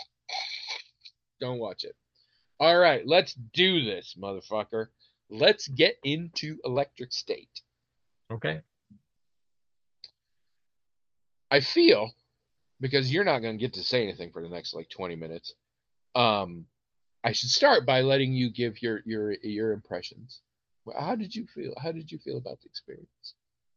don't watch it. All right, let's do this, motherfucker. Let's get into Electric State. Okay. I feel, because you're not going to get to say anything for the next like twenty minutes, um, I should start by letting you give your your your impressions. How did you feel? How did you feel about the experience?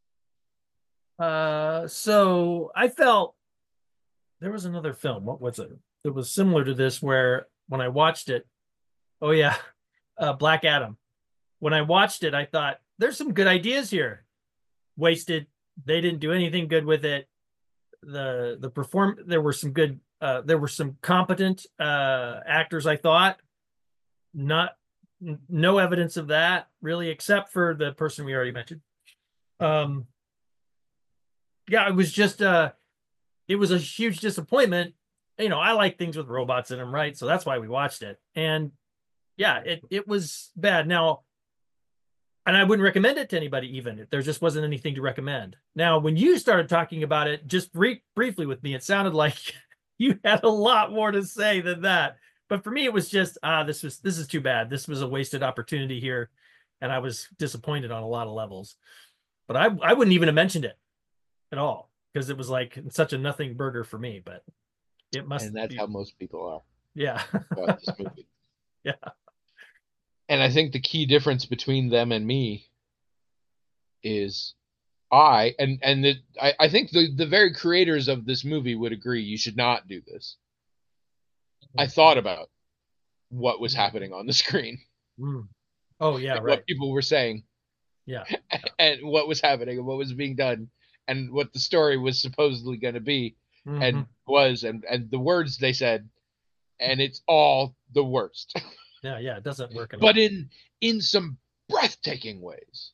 Uh, so I felt there was another film. What was it? It was similar to this, where when I watched it, oh yeah, uh, Black Adam. When I watched it, I thought there's some good ideas here. Wasted. They didn't do anything good with it. The the perform there were some good uh there were some competent uh actors, I thought. Not n- no evidence of that really, except for the person we already mentioned. Um yeah, it was just uh it was a huge disappointment. You know, I like things with robots in them, right? So that's why we watched it. And yeah, it it was bad. Now, and I wouldn't recommend it to anybody, even if there just wasn't anything to recommend. Now, when you started talking about it just brief, briefly with me, it sounded like you had a lot more to say than that. But for me, it was just, ah, this was this is too bad. This was a wasted opportunity here, and I was disappointed on a lot of levels. But I I wouldn't even have mentioned it at all, because it was like such a nothing burger for me. But it must And that's be, how most people are yeah, about this movie. yeah, And I think the key difference between them and me is I and and the, I, I think the the very creators of this movie would agree you should not do this. I thought about what was happening on the screen. Mm. Oh yeah, and right, what people were saying, yeah, and what was happening and what was being done, and what the story was supposedly going to be, mm-hmm. and was, and and the words they said, and it's all the worst. Yeah, yeah, it doesn't work. But in in some breathtaking ways.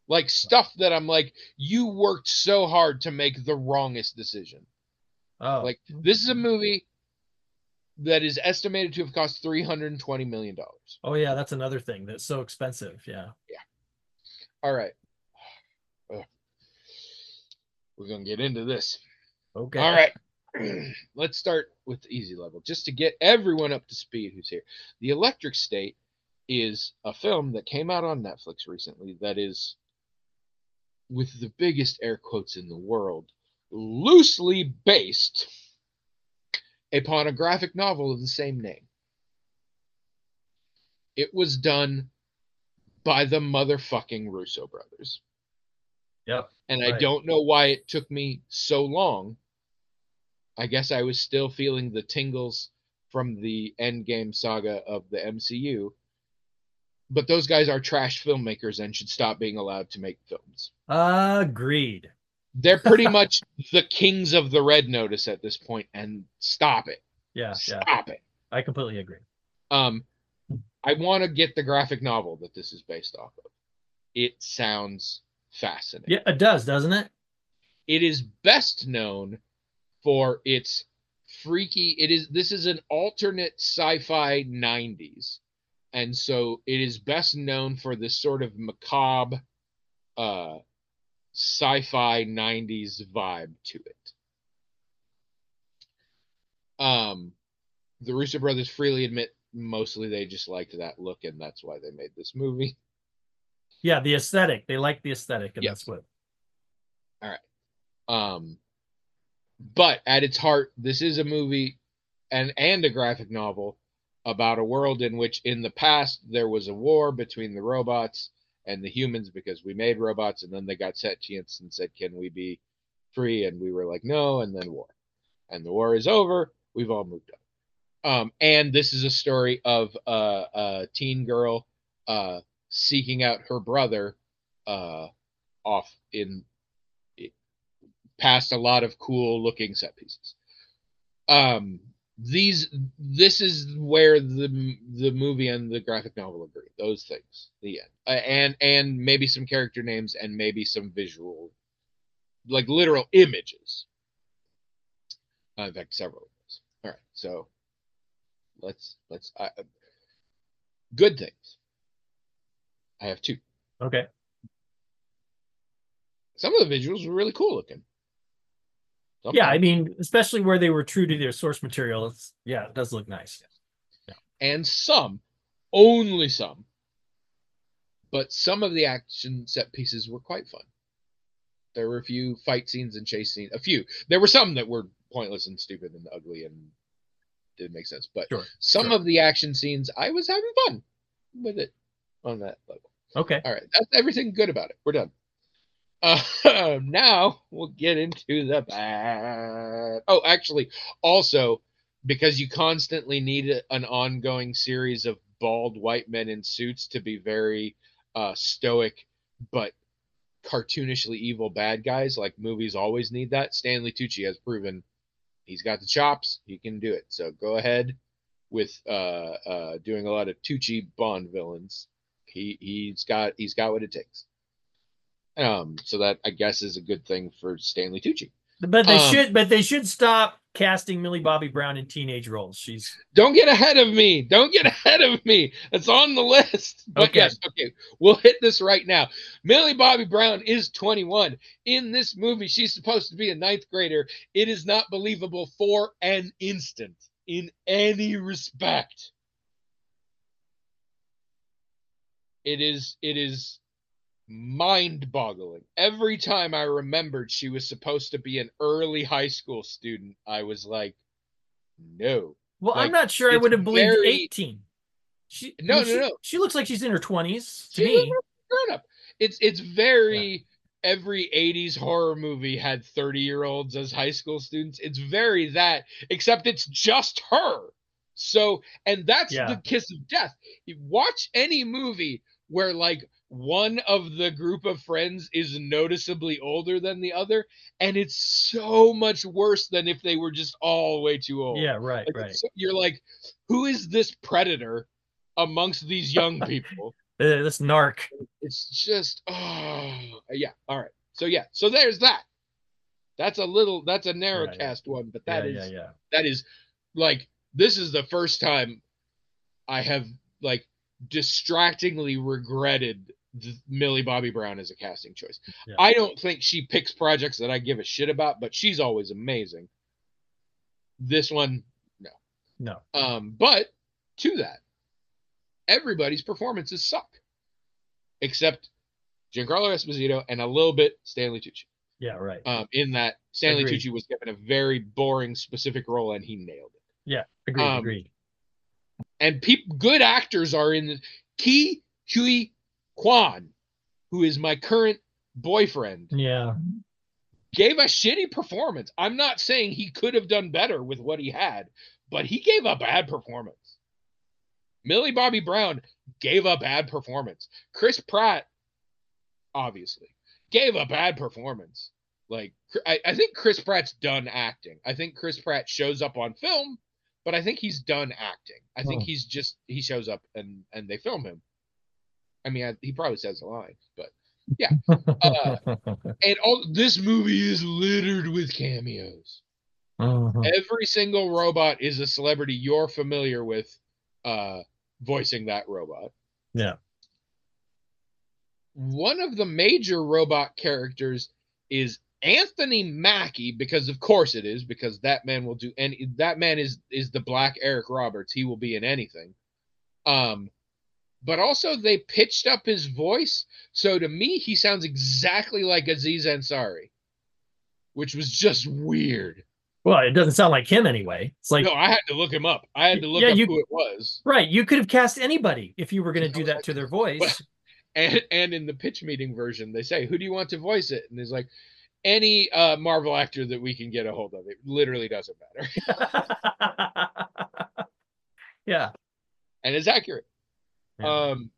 Like stuff that I'm like, you worked so hard to make the wrongest decision. Oh, Like this is a movie that is estimated to have cost three hundred twenty million dollars. oh yeah, that's another thing that's so expensive. Yeah. Yeah. All right. Ugh. We're going to get into this. Okay. All right. Let's start with the easy level, just to get everyone up to speed who's here. The Electric State is a film that came out on Netflix recently that is, with the biggest air quotes in the world, loosely based upon a graphic novel of the same name. It was done by the motherfucking Russo brothers. Yep. And right. I don't know why it took me so long. I guess I was still feeling the tingles from the Endgame saga of the M C U. But those guys are trash filmmakers and should stop being allowed to make films. Agreed. They're pretty much the kings of the Red Notice at this point, and stop it. Yeah, Stop yeah. it. I completely agree. Um, I want to get the graphic novel that this is based off of. It sounds fascinating. Yeah, it does, doesn't it? It is best known for its freaky. It is. This is an alternate sci-fi nineties, and so it is best known for this sort of macabre, uh, sci-fi nineties vibe to it. Um, the Russo brothers freely admit mostly they just liked that look, and that's why they made this movie. Yeah, the aesthetic. They like the aesthetic, and Yes. that's what. All right. Um, but at its heart, this is a movie and and a graphic novel about a world in which, in the past, there was a war between the robots and the humans because we made robots, and then they got sentience and said, "Can we be free?" And we were like, "No," and then war, and the war is over. We've all moved on. Um, and this is a story of uh, a teen girl uh, seeking out her brother uh, off in past a lot of cool looking set pieces. Um, these this is where the the movie and the graphic novel agree. Those things, the end, uh, and and maybe some character names and maybe some visual, like literal images. Uh, in fact, several of those. All right, so let's let's uh, good things. I have two. Okay. Some of the visuals were really cool looking. Some yeah, I mean, especially where they were true to their source material. It's, yeah, it does look nice. Yeah. And some, only some, but some of the action set pieces were quite fun. There were a few fight scenes and chase scenes. A few. There were some that were pointless and stupid and ugly and didn't make sense. But sure, some sure. of the action scenes, I was having fun with it on that level. Okay. All right. That's everything good about it. We're done. Uh, now we'll get into the bad. Oh, actually, also, because you constantly need a, an ongoing series of bald white men in suits to be very uh, stoic, but cartoonishly evil bad guys, like movies always need that. Stanley Tucci has proven he's got the chops. He can do it. So go ahead with uh, uh, doing a lot of Tucci Bond villains. He he's got he's got what it takes. Um, so that I guess is a good thing for Stanley Tucci. But they um, should, but they should stop casting Millie Bobby Brown in teenage roles. She's don't get ahead of me. Don't get ahead of me. It's on the list. But okay. Yes, okay, we'll hit this right now. Millie Bobby Brown is twenty-one. In this movie, she's supposed to be a ninth grader. It is not believable for an instant in any respect. It is. It is. Mind-boggling. Every time I remembered she was supposed to be an early high school student, I was like, no. Well, like, I'm not sure I would have believed very... eighteen. She no, I mean, no, she, no. She looks like she's in her twenties to she's me. Grown up. It's it's very yeah. Every eighties horror movie had thirty-year-olds as high school students. It's very that, except it's just her. So, and that's yeah. the kiss of death. You watch any movie where like one of the group of friends is noticeably older than the other, and it's so much worse than if they were just all way too old. Yeah, right, like, right. You're like, who is this predator amongst these young people? Uh, this narc. It's just, oh, yeah. All right. So yeah. So there's that. That's a little. That's a narrow Yeah, yeah, cast one, but yeah, that yeah, is yeah. that is like this is the first time I have like distractingly regretted Millie Bobby Brown as a casting choice. Yeah. I don't think she picks projects that I give a shit about, but she's always amazing. This one, no. No. Um, but to that, everybody's performances suck, except Giancarlo Esposito and a little bit Stanley Tucci. Yeah, right. Um, in that Stanley Agreed. Tucci was given a very boring specific role and he nailed it. Yeah, agreed, Um, agreed. And peop- good actors are in the Ke Huy Quan, who is my current boyfriend, Yeah. gave a shitty performance. I'm not saying he could have done better with what he had, but he gave a bad performance. Millie Bobby Brown gave a bad performance. Chris Pratt, obviously, gave a bad performance. Like, I, I think Chris Pratt's done acting. I think Chris Pratt shows up on film, but I think he's done acting. I think Oh. he's just, he shows up and, and they film him. I mean, I, he probably says a line, but yeah. Uh, and all this movie is littered with cameos. Uh-huh. Every single robot is a celebrity you're familiar with uh, voicing that robot. Yeah. One of the major robot characters is Anthony Mackie, because of course it is, because that man will do any. That man is is the Black Eric Roberts. He will be in anything. Um, but also they pitched up his voice, so to me he sounds exactly like Aziz Ansari, which was just weird. Well, it doesn't sound like him anyway. It's like, no, I had to look him up. I had to look yeah, up you, who it was. Right, you could have cast anybody if you were going to do that like, to their voice. Well, and and in the pitch meeting version, they say, "Who do you want to voice it?" And he's like, "Any uh, Marvel actor that we can get a hold of." It literally doesn't matter. Yeah, and it's accurate. yeah. Um.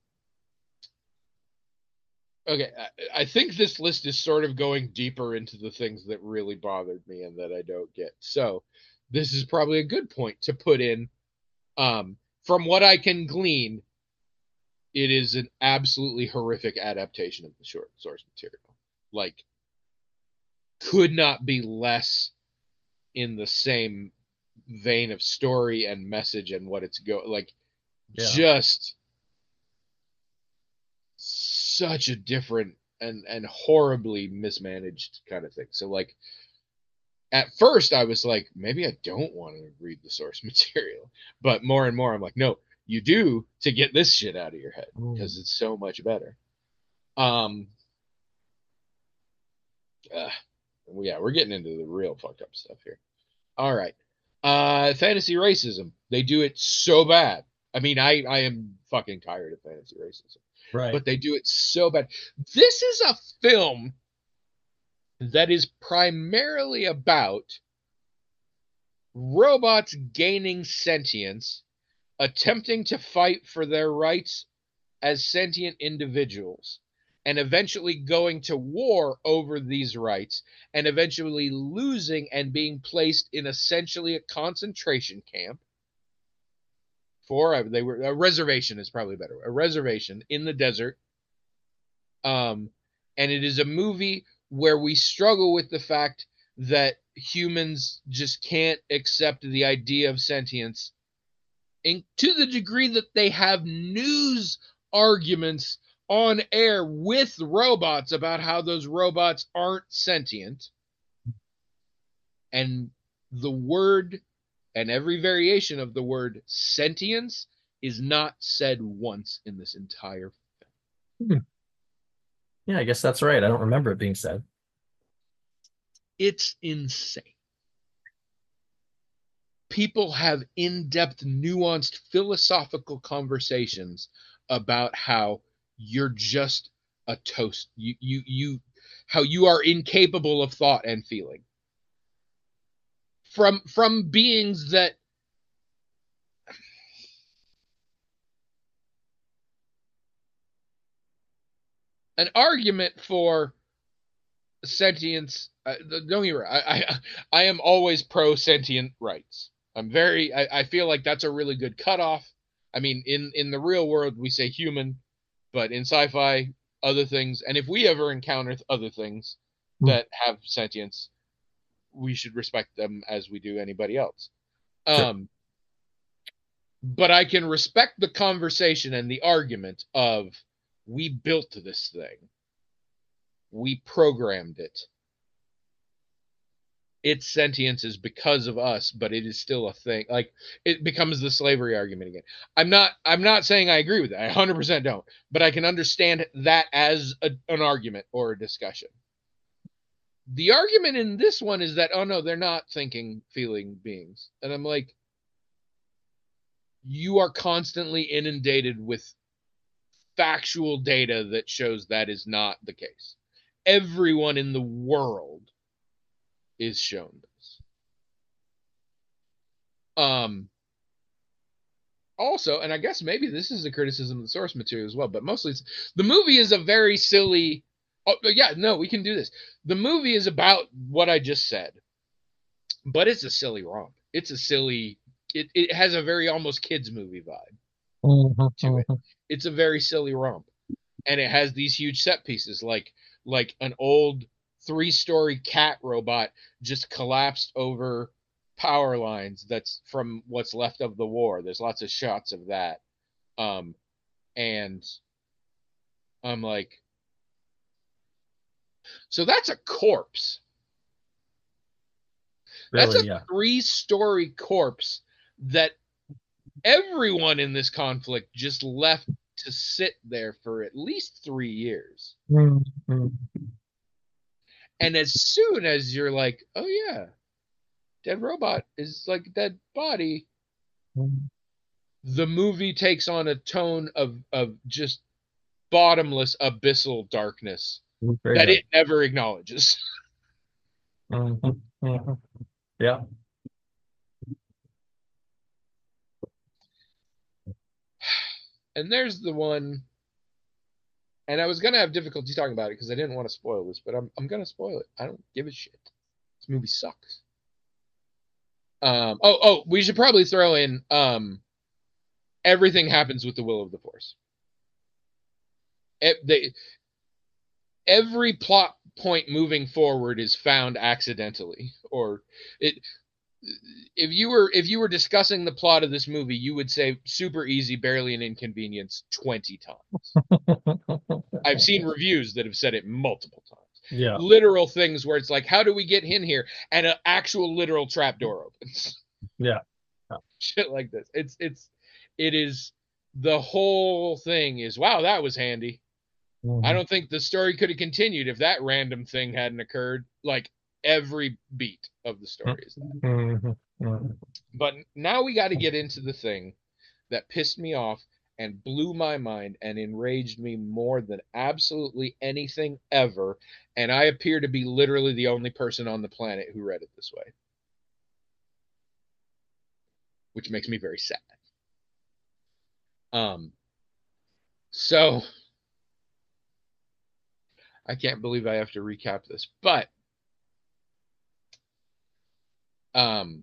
Okay, I, I think this list is sort of going deeper into the things that really bothered me and that I don't get. So, this is probably a good point to put in. Um, from what I can glean, it is an absolutely horrific adaptation of the short source material. Like, could not be less in the same vein of story and message and what it's go like. Yeah. Just such a different and and horribly mismanaged kind of thing. So like at first I was like, maybe I don't want to read the source material, but more and more I'm like, no, you do, to get this shit out of your head because it's so much better. Um uh, yeah, we're getting into the real fucked up stuff here. All right. Uh fantasy racism. They do it so bad. I mean, I I am fucking tired of fantasy racism. Right. But they do it so bad. This is a film that is primarily about robots gaining sentience, attempting to fight for their rights as sentient individuals, and eventually going to war over these rights, and eventually losing and being placed in essentially a concentration camp. For they were a reservation is probably better. A reservation in the desert. Um, and it is a movie where we struggle with the fact that humans just can't accept the idea of sentience, and to the degree that they have news arguments on air with robots about how those robots aren't sentient. And the word and every variation of the word sentience is not said once in this entire film. Yeah, I guess that's right. I don't remember it being said. It's insane. People have in-depth, nuanced, philosophical conversations about how you're just a toast. You, you, you, how you are incapable of thought and feeling. From, from beings that an argument for sentience. Uh, don't get me wrong. I, I, I am always pro sentient rights. I'm very. I, I feel like that's a really good cutoff. I mean, in in the real world, we say human. But in sci-fi, other things, and if we ever encounter other things Hmm. that have sentience, we should respect them as we do anybody else. Sure. Um, but I can respect the conversation and the argument of, we built this thing. We programmed it. Its sentience is because of us, but it is still a thing. Like, it becomes the slavery argument again. I'm not I'm not saying I agree with that. I one hundred percent don't. But I can understand that as a, an argument or a discussion. The argument in this one is that, oh no, they're not thinking, feeling beings. And I'm like, you are constantly inundated with factual data that shows that is not the case. Everyone in the world is shown this. Um, also, and I guess maybe this is a criticism of the source material as well, but mostly it's, the movie is a very silly. Oh, yeah, no, we can do this. The movie is about what I just said, but it's a silly romp. It's a silly. It it has a very almost kids movie vibe Mm-hmm, to it. mm-hmm. It's a very silly romp, and it has these huge set pieces, like like an old three-story cat robot just collapsed over power lines. That's from what's left of the war. There's lots of shots of that, um, and I'm like, so that's a corpse. Really, That's a yeah. three-story corpse that everyone in this conflict just left to sit there for at least three years. Mm-hmm. And as soon as you're like, oh yeah, dead robot is like a dead body, Mm-hmm. the movie takes on a tone of of just bottomless abyssal darkness Very that good. it never acknowledges. Mm-hmm. Mm-hmm. Yeah. And there's the one, and I was gonna have difficulty talking about it because I didn't want to spoil this, but I'm I'm gonna spoil it. I don't give a shit. This movie sucks. Um, oh, oh, we should probably throw in um, everything happens with the will of the Force. It, they, every plot point moving forward is found accidentally, or it. If you were if you were discussing the plot of this movie, you would say super easy, barely an inconvenience twenty times. I've seen reviews that have said it multiple times. Yeah. Literal things where it's like, how do we get in here? And an actual literal trap door opens. Yeah. Yeah. Shit like this. It's it's it is the whole thing is, wow, that was handy. Mm-hmm. I don't think the story could have continued if that random thing hadn't occurred. Like every beat of the story is that. Mm-hmm. Mm-hmm. But now we got to get into the thing that pissed me off and blew my mind and enraged me more than absolutely anything ever. And I appear to be literally the only person on the planet who read it this way, which makes me very sad. Um, so I can't believe I have to recap this, but um,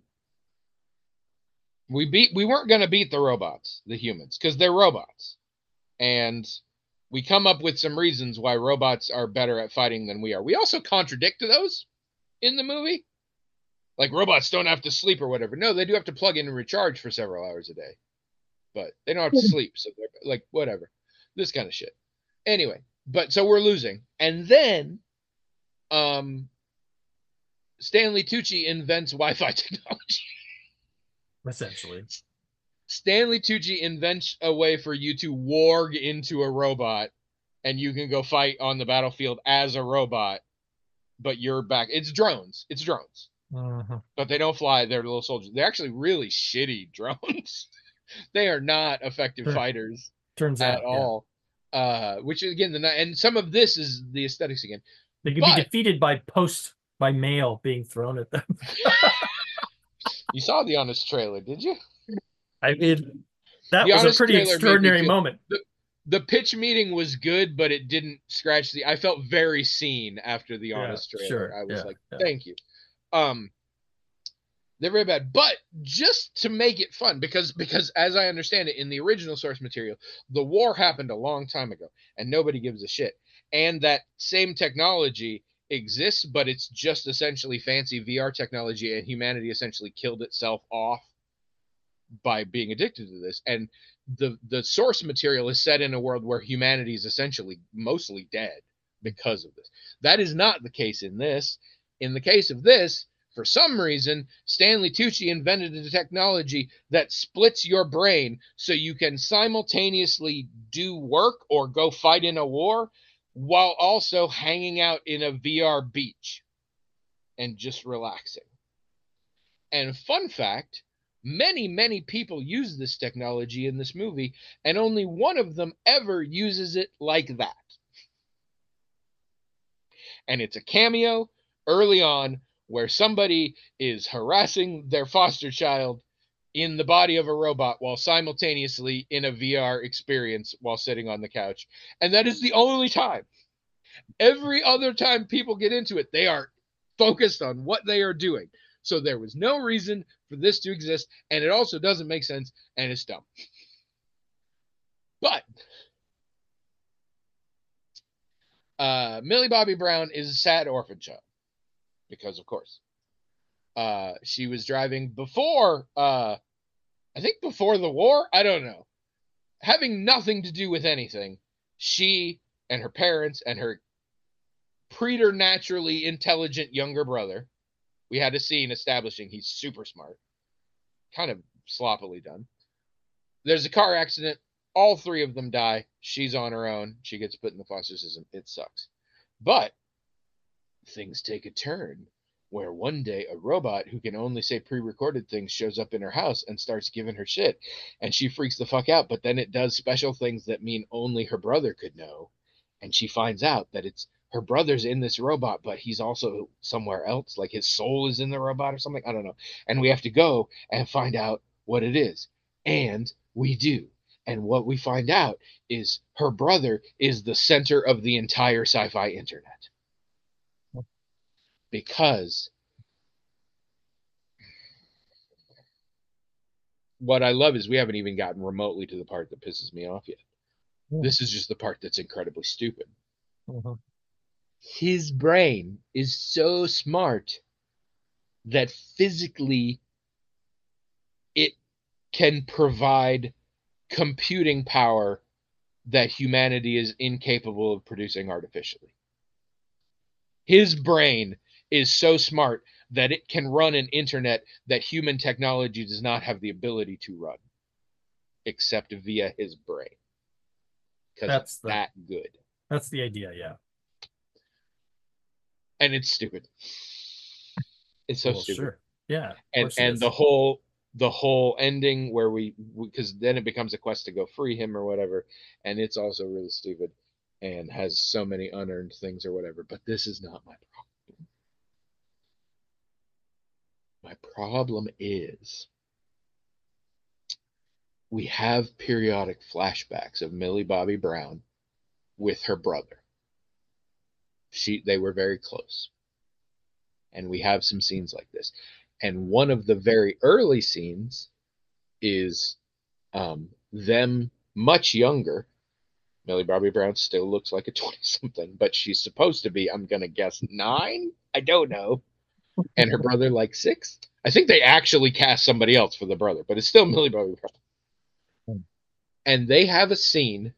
we beat we weren't going to beat the robots, the humans, because they're robots, and we come up with some reasons why robots are better at fighting than we are. We also contradict those in the movie. Like, robots don't have to sleep or whatever. No, they do have to plug in and recharge for several hours a day. But they don't have to sleep, so they're like, whatever. This kind of shit. Anyway, but so we're losing. And then um, Stanley Tucci invents Wi-Fi technology. Essentially. Stanley Tucci invents a way for you to warg into a robot, and you can go fight on the battlefield as a robot, but you're back. It's drones. It's drones. Mm-hmm. But they don't fly. They're little soldiers. They're actually really shitty drones. They are not effective Sure. fighters Turns at out, all. Yeah. Uh, which again, the and some of this is the aesthetics again. They could but, be defeated by post by mail being thrown at them. You saw the Honest trailer, did you? I mean, that the was a pretty extraordinary feel, moment. The, the pitch meeting was good, but it didn't scratch the. I felt very seen after the Honest yeah, trailer. Sure, I was yeah, like, yeah. thank you. Um. They're very bad. But just to make it fun, because because as I understand it, in the original source material, the war happened a long time ago, and nobody gives a shit. And that same technology exists, but it's just essentially fancy V R technology, and humanity essentially killed itself off by being addicted to this. And the the source material is set in a world where humanity is essentially mostly dead because of this. That is not the case in this. In the case of this, for some reason, Stanley Tucci invented a technology that splits your brain so you can simultaneously do work or go fight in a war while also hanging out in a V R beach and just relaxing. And fun fact, many, many people use this technology in this movie, and only one of them ever uses it like that. And it's a cameo early on where somebody is harassing their foster child in the body of a robot while simultaneously in a V R experience while sitting on the couch. And that is the only time. Every other time people get into it, they are focused on what they are doing. So there was no reason for this to exist, and it also doesn't make sense, and it's dumb. But uh, Millie Bobby Brown is a sad orphan child, because of course. Uh, she was driving before, uh, I think before the war, I don't know. Having nothing to do with anything, she and her parents and her preternaturally intelligent younger brother, we had a scene establishing he's super smart, kind of sloppily done. There's a car accident. All three of them die. She's on her own. She gets put in the foster system. It sucks. But things take a turn where one day a robot who can only say pre-recorded things shows up in her house and starts giving her shit. And she freaks the fuck out. But then it does special things that mean only her brother could know. And she finds out that it's her brother's in this robot, but he's also somewhere else. Like his soul is in the robot or something. I don't know. And we have to go and find out what it is. And we do. And what we find out is her brother is the center of the entire sci-fi internet. Because what I love is we haven't even gotten remotely to the part that pisses me off yet. Yeah. This is just the part that's incredibly stupid. Uh-huh. His brain is so smart that physically it can provide computing power that humanity is incapable of producing artificially. His brain is so smart that it can run an internet that human technology does not have the ability to run, except via his brain. Because that's the, that good. That's the idea, yeah. And it's stupid. It's so well, stupid. Sure. Yeah. And and the whole the whole ending where we, because then it becomes a quest to go free him or whatever, and it's also really stupid and has so many unearned things or whatever. But this is not my problem. My problem is we have periodic flashbacks of Millie Bobby Brown with her brother. She they were very close. And we have some scenes like this. And one of the very early scenes is um, them much younger. Millie Bobby Brown still looks like a twenty-something, but she's supposed to be, I'm going to guess, nine? I don't know. And her brother, like, six? I think they actually cast somebody else for the brother, but it's still Millie Bobby Brown. And they have a scene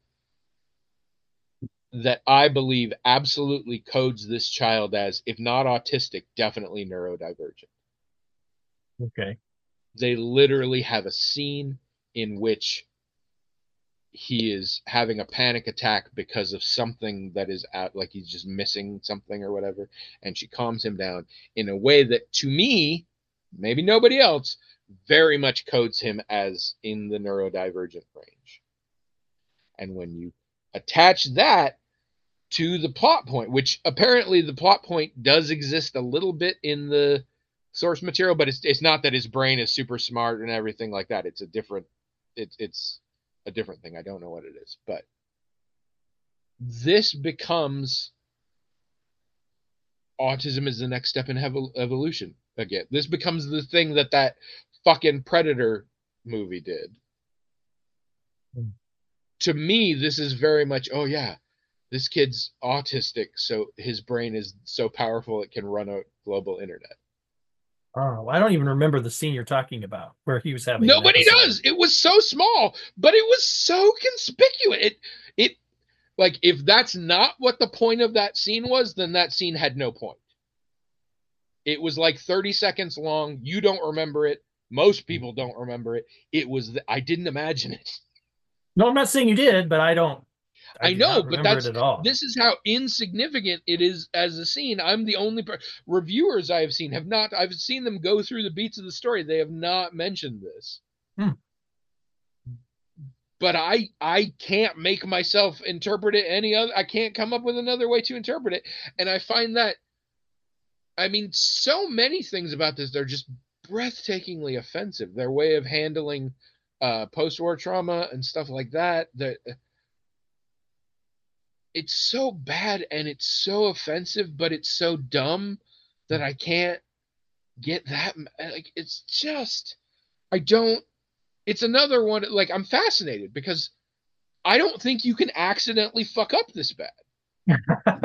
that I believe absolutely codes this child as, if not autistic, definitely neurodivergent. Okay. They literally have a scene in which he is having a panic attack because of something that is out, like he's just missing something or whatever, and she calms him down in a way that, to me, maybe nobody else, very much codes him as in the neurodivergent range. And when you attach that to the plot point, which apparently the plot point does exist a little bit in the source material, but it's it's not that his brain is super smart and everything like that. It's a different, it's it's a different thing. I don't know what it is, but this becomes autism is the next step in evol- evolution. again. This becomes the thing that that fucking Predator movie did. Mm. To me, this is very much, oh yeah, this kid's autistic, so his brain is so powerful it can run a global internet. Oh, I don't even remember the scene you're talking about where he was having. Nobody does. It was so small, but it was so conspicuous. It, it, like, if that's not what the point of that scene was, then that scene had no point. It was like thirty seconds long. You don't remember it. Most people don't remember it. It was, the, I didn't imagine it. No, I'm not saying you did, but I don't. I, I know, but that's it at all. This is how insignificant it is as a scene. I'm the only per- reviewers I have seen have not. I've seen them go through the beats of the story. They have not mentioned this. Hmm. But I I can't make myself interpret it any other. I can't come up with another way to interpret it, and I find that. I mean, so many things about this, they're just breathtakingly offensive. Their way of handling uh, post-war trauma and stuff like that. That. It's so bad and it's so offensive, but it's so dumb that I can't get that. Like, it's just, I don't, it's another one. Like, I'm fascinated because I don't think you can accidentally fuck up this bad.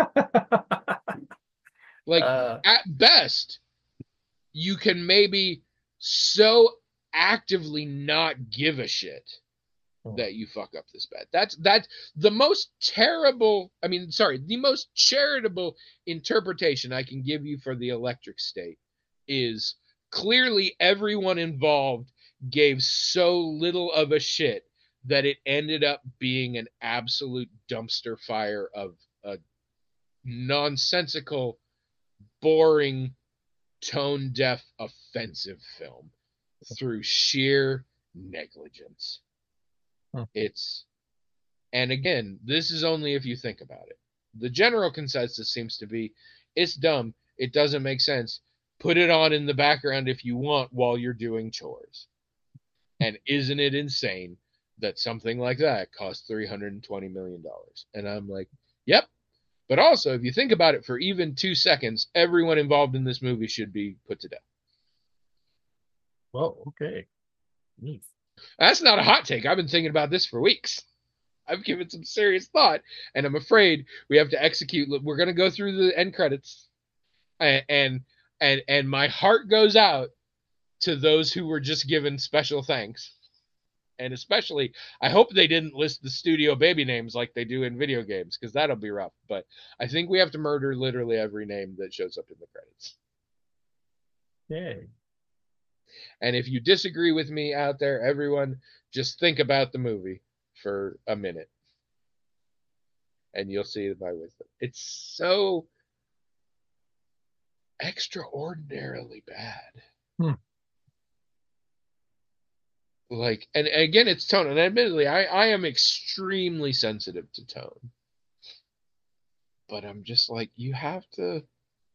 Like, uh, at best, you can maybe so actively not give a shit that you fuck up this bad. That's that's the most terrible, I mean, sorry, the most charitable interpretation I can give you for the Electric State is clearly everyone involved gave so little of a shit that it ended up being an absolute dumpster fire of a nonsensical, boring, tone-deaf, offensive film through sheer negligence. Huh. It's, and again, this is only if you think about it. The general consensus seems to be, it's dumb, it doesn't make sense, put it on in the background if you want while you're doing chores. And isn't it insane that something like that cost three hundred twenty million dollars? And I'm like, yep. But also, if you think about it for even two seconds, everyone involved in this movie should be put to death. Whoa, okay. Neat. That's not a hot take. I've been thinking about this for weeks. I've given some serious thought, and I'm afraid we have to execute. We're going to go through the end credits, and, and and and my heart goes out to those who were just given special thanks, and especially I hope they didn't list the studio baby names like they do in video games, because that'll be rough. But I think we have to murder literally every name that shows up in the credits. Yay. And if you disagree with me out there, everyone, just think about the movie for a minute. And you'll see my wisdom. It's so extraordinarily bad. Hmm. Like, and again, it's tone. And admittedly, I, I am extremely sensitive to tone. But I'm just like, you have to...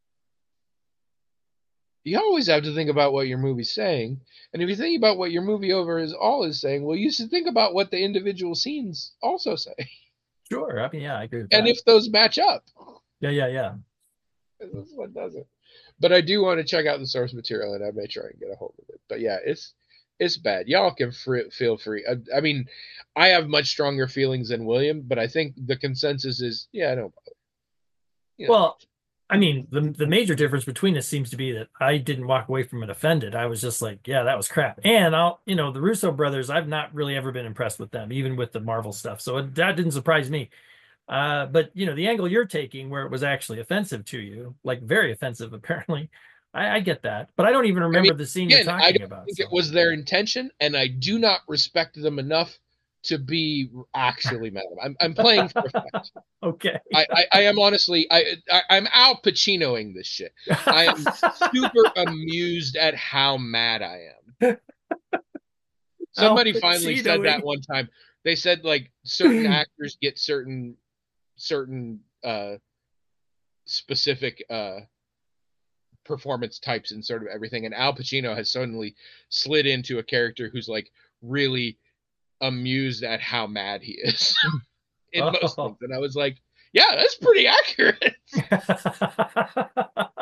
You always have to think about what your movie's saying. And if you think about what your movie over is all is saying, well, you should think about what the individual scenes also say. Sure. I mean, yeah, I agree with and that. if those match up. Yeah, yeah, yeah. This one doesn't. But I do want to check out the source material, and I may try and get a hold of it. But yeah, it's it's bad. Y'all can free, feel free. I, I mean, I have much stronger feelings than William, but I think the consensus is, yeah, I don't bother. You know. Well, I mean, the the major difference between us seems to be that I didn't walk away from it offended. I was just like, yeah, that was crap. And I'll, you know, the Russo brothers, I've not really ever been impressed with them, even with the Marvel stuff. So that didn't surprise me. Uh, but you know, the angle you're taking, where it was actually offensive to you, like very offensive, apparently, I, I get that. But I don't even remember I mean, the scene again, you're talking I don't about. think so. It was their intention, and I do not respect them enough to be actually mad. I'm I'm playing for effect. Okay. I, I, I am honestly I, I I'm Al Pacinoing this shit. I am super amused at how mad I am. Somebody finally said that one time. They said like certain actors get certain certain uh specific uh performance types and sort of everything, and Al Pacino has suddenly slid into a character who's like really amused at how mad he is in oh. most things. And I was like, yeah, that's pretty accurate.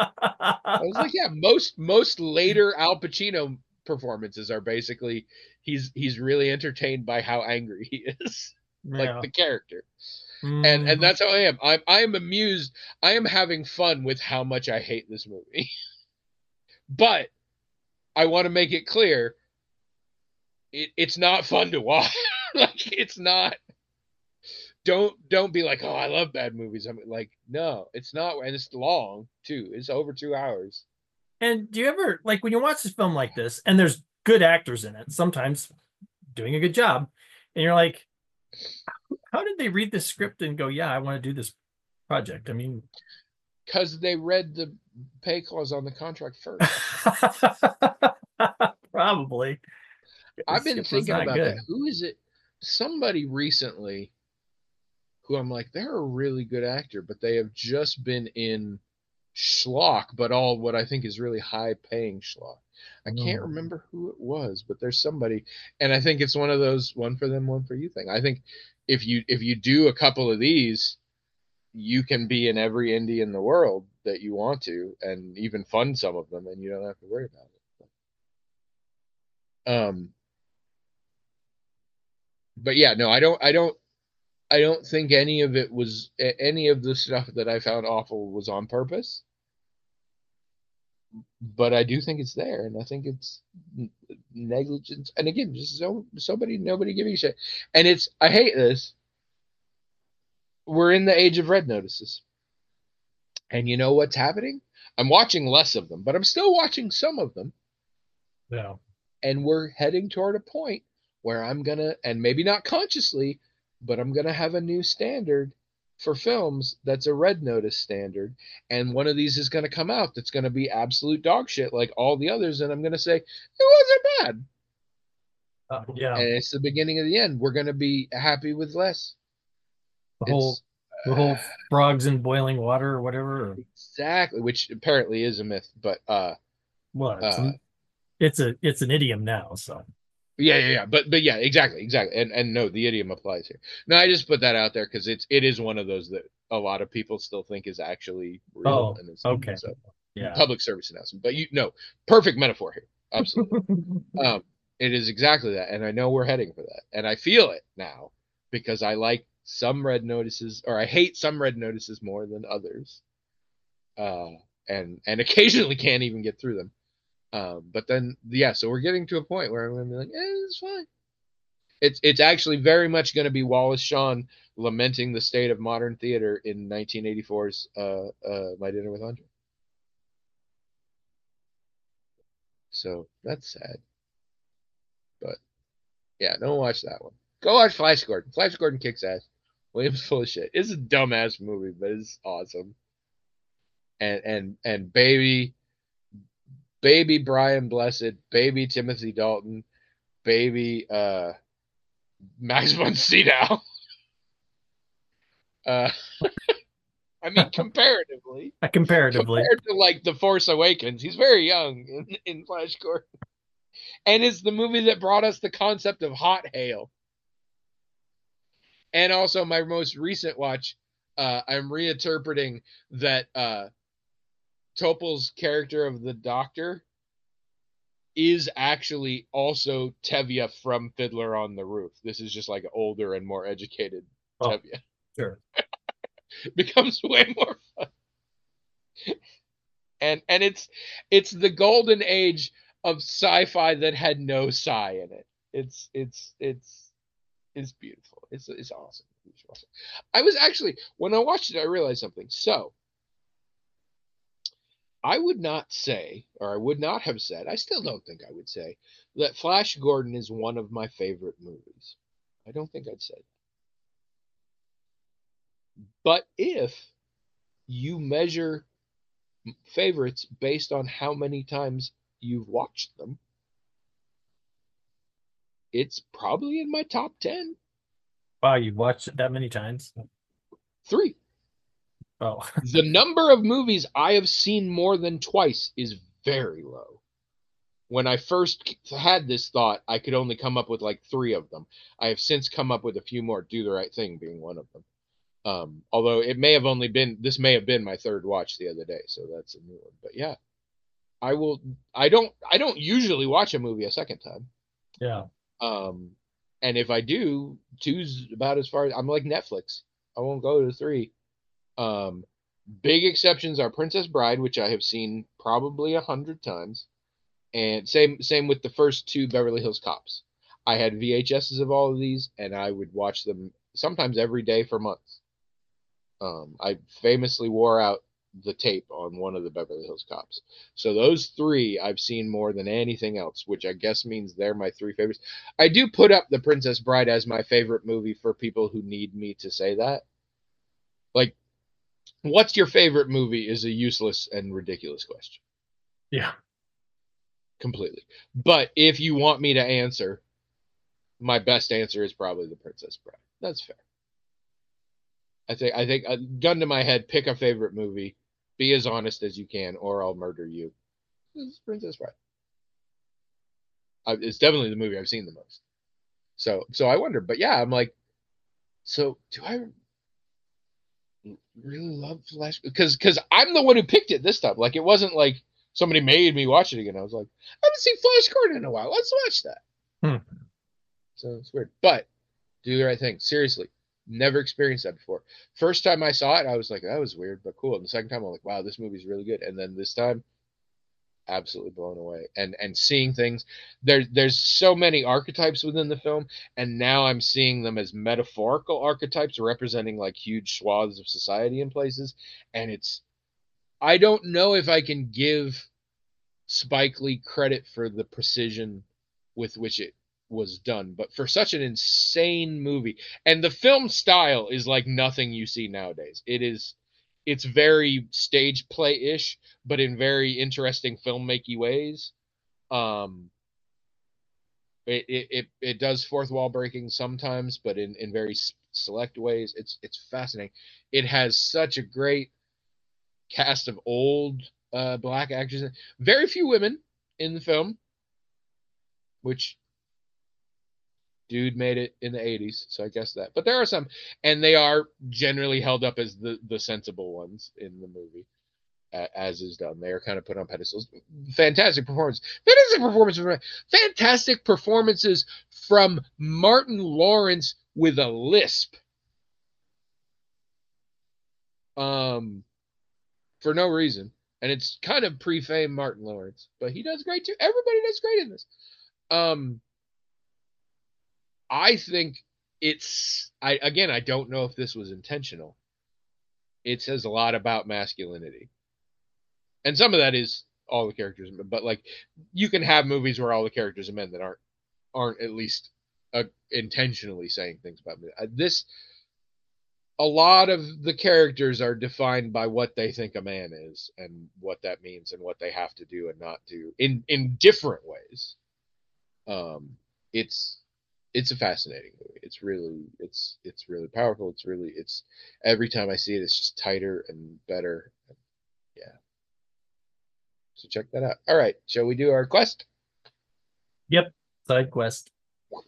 I was like, yeah, most most later Al Pacino performances are basically he's he's really entertained by how angry he is, like Yeah. the character, and and Mhm. that's how I am. I'm I am amused. I am having fun with how much I hate this movie, but I want to make it clear it, it's not fun to watch. Like it's not. Don't don't be like, oh, I love bad movies. I'm like, no, it's not, and it's long too. It's over two hours. And do you ever like when you watch this film like this, and there's good actors in it, sometimes doing a good job, and you're like, how did they read this script and go, yeah, I want to do this project? I mean, Because they read the pay clause on the contract first. probably. The I've been script was thinking not about that. good. Who is it? Somebody recently who I'm like, they're a really good actor, but they have just been in schlock, but all what I think is really high paying schlock. I can't Mm. remember who it was, but there's somebody, and I think it's one of those one for them, one for you thing. I think if you if you do a couple of these, you can be in every indie in the world that you want to, and even fund some of them, and you don't have to worry about it. Um, but yeah, no, I don't, I don't, I don't think any of it was any of the stuff that I found awful was on purpose. But I do think it's there, and I think it's negligence. And again, just so somebody, nobody giving a shit. And it's I hate this. We're in the age of red notices, and you know what's happening? I'm watching less of them, but I'm still watching some of them. Yeah. And we're heading toward a point where I'm gonna, and maybe not consciously, but I'm gonna have a new standard for films that's a red notice standard, and one of these is going to come out that's going to be absolute dog shit like all the others, and I'm going to say it wasn't bad, Uh, yeah. and it's the beginning of the end. We're going to be happy with less. The whole It's the whole frogs in boiling water or whatever. Or, exactly, which apparently is a myth, but uh well, it's uh an, it's a it's an idiom now. So yeah, yeah, yeah, but but yeah, exactly, exactly, and and no, the idiom applies here. No, I just put that out there because it's it is one of those that a lot of people still think is actually real, oh, and it's not. okay. So Yeah. public service announcement, but you no perfect metaphor here, absolutely. Um, it is exactly that, and I know we're heading for that, and I feel it now because I like some red notices, or I hate some red notices more than others, uh, and and occasionally can't even get through them. Um, but then, yeah, so we're getting to a point where I'm gonna be like, eh, it's fine. It's it's actually very much going to be Wallace Shawn lamenting the state of modern theater in nineteen eighty-four's uh, uh, My Dinner with Andre. So that's sad. But yeah, don't watch that one. Go watch Flash Gordon. Flash Gordon kicks ass. William's full of shit. It's a dumbass movie, but it's awesome. And and and baby, baby Brian Blessed, baby Timothy Dalton, baby uh Max von Sydow. Uh, I mean, comparatively, Comparatively. compared to like The Force Awakens, he's very young in, in Flash Gordon, and it's the movie that brought us the concept of hot hail. And also, my most recent watch, uh, I'm reinterpreting that uh, Topol's character of the Doctor is actually also Tevye from Fiddler on the Roof. This is just like older and more educated Oh, Tevye. sure. Becomes way more fun. And and it's it's the golden age of sci-fi that had no sci in it. It's it's it's it's beautiful. It's it's awesome. I was actually when I watched it, I realized something. So I would not say, or I would not have said, I still don't think I would say, that Flash Gordon is one of my favorite movies. I don't think I'd say that. But if you measure favorites based on how many times you've watched them, it's probably in my top ten. Wow, you've watched it that many times. Three. Oh, The number of movies I have seen more than twice is very low. When I first had this thought, I could only come up with like three of them. I have since come up with a few more, Do the Right Thing being one of them. Um, although it may have only been this may have been my third watch the other day, so that's a new one. But yeah, I will. I don't. I don't usually watch a movie a second time. Yeah. Um, and if I do, two's about as far as I'm like Netflix. I won't go to three. Um, big exceptions are Princess Bride, which I have seen probably a hundred times, and same same with the first two Beverly Hills Cops. I had V H S's of all of these, and I would watch them sometimes every day for months. Um, I famously wore out the tape on one of the Beverly Hills Cops. So those three I've seen more than anything else, which I guess means they're my three favorites. I do put up The Princess Bride as my favorite movie for people who need me to say that. Like, what's your favorite movie is a useless and ridiculous question. Yeah. Completely. But if you want me to answer, my best answer is probably The Princess Bride. That's fair. I think I think a gun to my head, pick a favorite movie, be as honest as you can, or I'll murder you. It's Princess Bride. I, it's definitely the movie I've seen the most. So so I wonder, but yeah, I'm like, so do I really love Flash? Because because I'm the one who picked it this time. Like it wasn't like somebody made me watch it again. I was like, I haven't seen Flash Gordon in a while. Let's watch that. Hmm. So it's weird, but do the right thing. Seriously. Never experienced that before. First time I saw it, I was like, that was weird, but cool. And the second time, I'm like, wow, this movie's really good. And then this time, absolutely blown away. And and seeing things, there, there's so many archetypes within the film, and now I'm seeing them as metaphorical archetypes representing like huge swaths of society in places. And it's, I don't know if I can give Spike Lee credit for the precision with which it was done, but for such an insane movie, and the film style is like nothing you see nowadays. It is, it's very stage play-ish, but in very interesting filmmaking ways. Um, it, it it it does fourth wall breaking sometimes, but in in very select ways. It's it's fascinating. It has such a great cast of old uh, black actors. Very few women in the film, which dude made it in the eighties, so I guess that. But there are some, and they are generally held up as the the sensible ones in the movie, uh, as is done. They are kind of put on pedestals. Fantastic performance. Fantastic performance. Fantastic performances from Martin Lawrence with a lisp. Um, for no reason, and it's kind of pre-fame Martin Lawrence, but he does great too. Everybody does great in this. Um. I think it's, I again, I don't know if this was intentional. It says a lot about masculinity. And some of that is all the characters, but like you can have movies where all the characters are men that aren't aren't at least uh, intentionally saying things about me. Uh, this, a lot of the characters are defined by what they think a man is and what that means and what they have to do and not do in in different ways. Um, it's It's a fascinating movie. It's really, it's it's really powerful. It's really, it's every time I see it, it's just tighter and better. Yeah. So check that out. All right, shall we do our quest? Yep. Side quest. All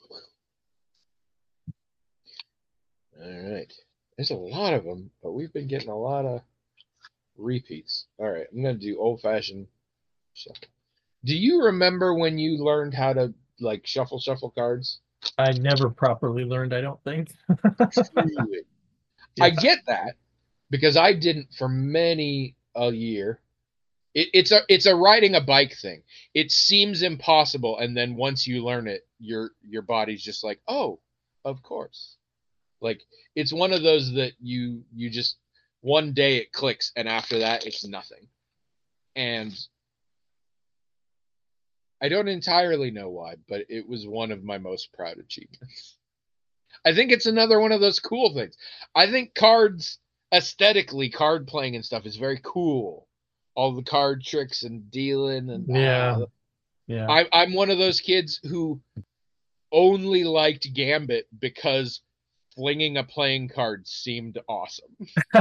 right. There's a lot of them, but we've been getting a lot of repeats. All right, I'm gonna do old fashioned shuffle. Do you remember when you learned how to like shuffle shuffle cards? I never properly learned, I don't think. Truly. Yeah. I get that because I didn't for many a year. It, it's a it's a riding a bike thing. It seems impossible, and then once you learn it, your your body's just like, oh, of course. Like it's one of those that you you just one day it clicks, and after that it's nothing. And I don't entirely know why, but it was one of my most proud achievements. I think it's another one of those cool things. I think cards, aesthetically, card playing and stuff is very cool. All the card tricks and dealing and Yeah. ah, Yeah. I, I'm one of those kids who only liked Gambit because flinging a playing card seemed awesome.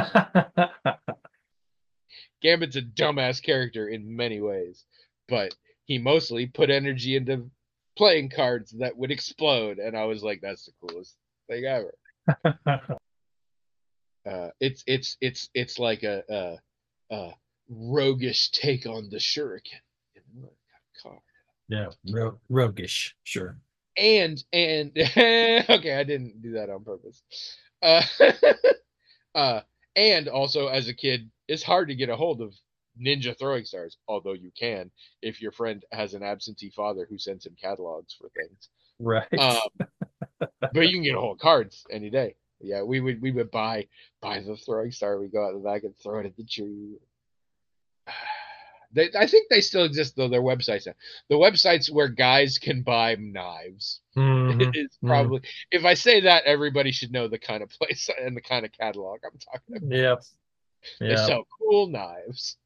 Gambit's a dumbass character in many ways, but he mostly put energy into playing cards that would explode, and I was like, that's the coolest thing ever. Uh, it's it's it's it's like a, a, a roguish take on the shuriken. Car. Yeah, ro- roguish, sure. And and okay, I didn't do that on purpose. Uh, uh, and also as a kid, it's hard to get a hold of ninja throwing stars, although you can if your friend has an absentee father who sends him catalogs for things. Right. Um, but you can get a hold of cards any day. Yeah, we would we would buy buy the throwing star. We go out the back and throw it at the tree. They, I think they still exist though. Their websites now. The websites where guys can buy knives. Mhm. It's Mhm. probably if I say that, everybody should know the kind of place and the kind of catalog I'm talking about. Yep. They Yeah. sell cool knives.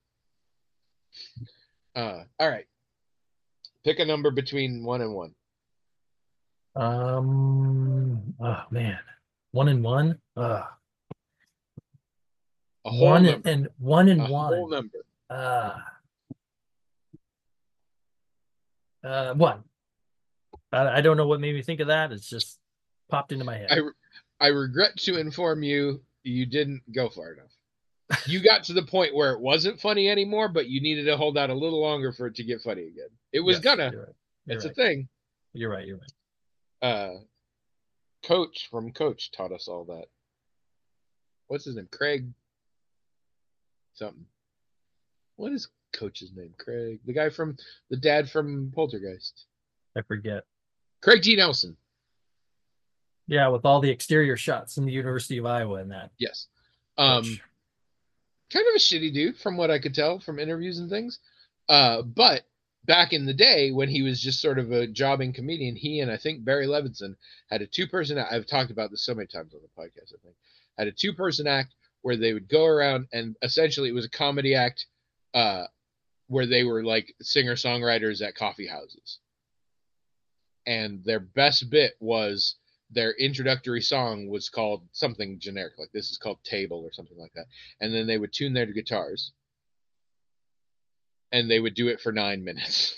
Uh, all right. Pick a number between one and one. Um. Oh man, one and one. Uh, A whole one number. and one and A whole one. number. Uh, uh, one. I, I don't know what made me think of that. It's just popped into my head. I I regret to inform you, you didn't go far enough. You got to the point where it wasn't funny anymore, but you needed to hold out a little longer for it to get funny again. It was Yes, gonna. You're right. You're It's right. a thing. You're right. You're right. Uh, Coach from Coach taught us all that. What's his name? Craig something. What is Coach's name? Craig, the guy from the dad from Poltergeist. I forget. Craig T. Nelson. Yeah, with all the exterior shots in the University of Iowa and that. Yes. Um, Coach. kind of a shitty dude from what I could tell from interviews and things. Uh, but back in the day when he was just sort of a jobbing comedian, he and I think Barry Levinson had a two-person act. I've talked about this so many times on the podcast, I think. Had a two-person act where they would go around and essentially it was a comedy act uh, where they were like singer-songwriters at coffee houses. And their best bit was their introductory song was called something generic, like this is called Table or something like that. And then they would tune their guitars. And they would do it for nine minutes.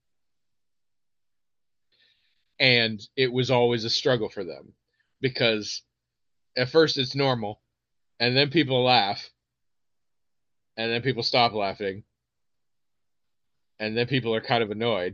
And it was always a struggle for them. Because at first it's normal. And then people laugh. And then people stop laughing. And then people are kind of annoyed.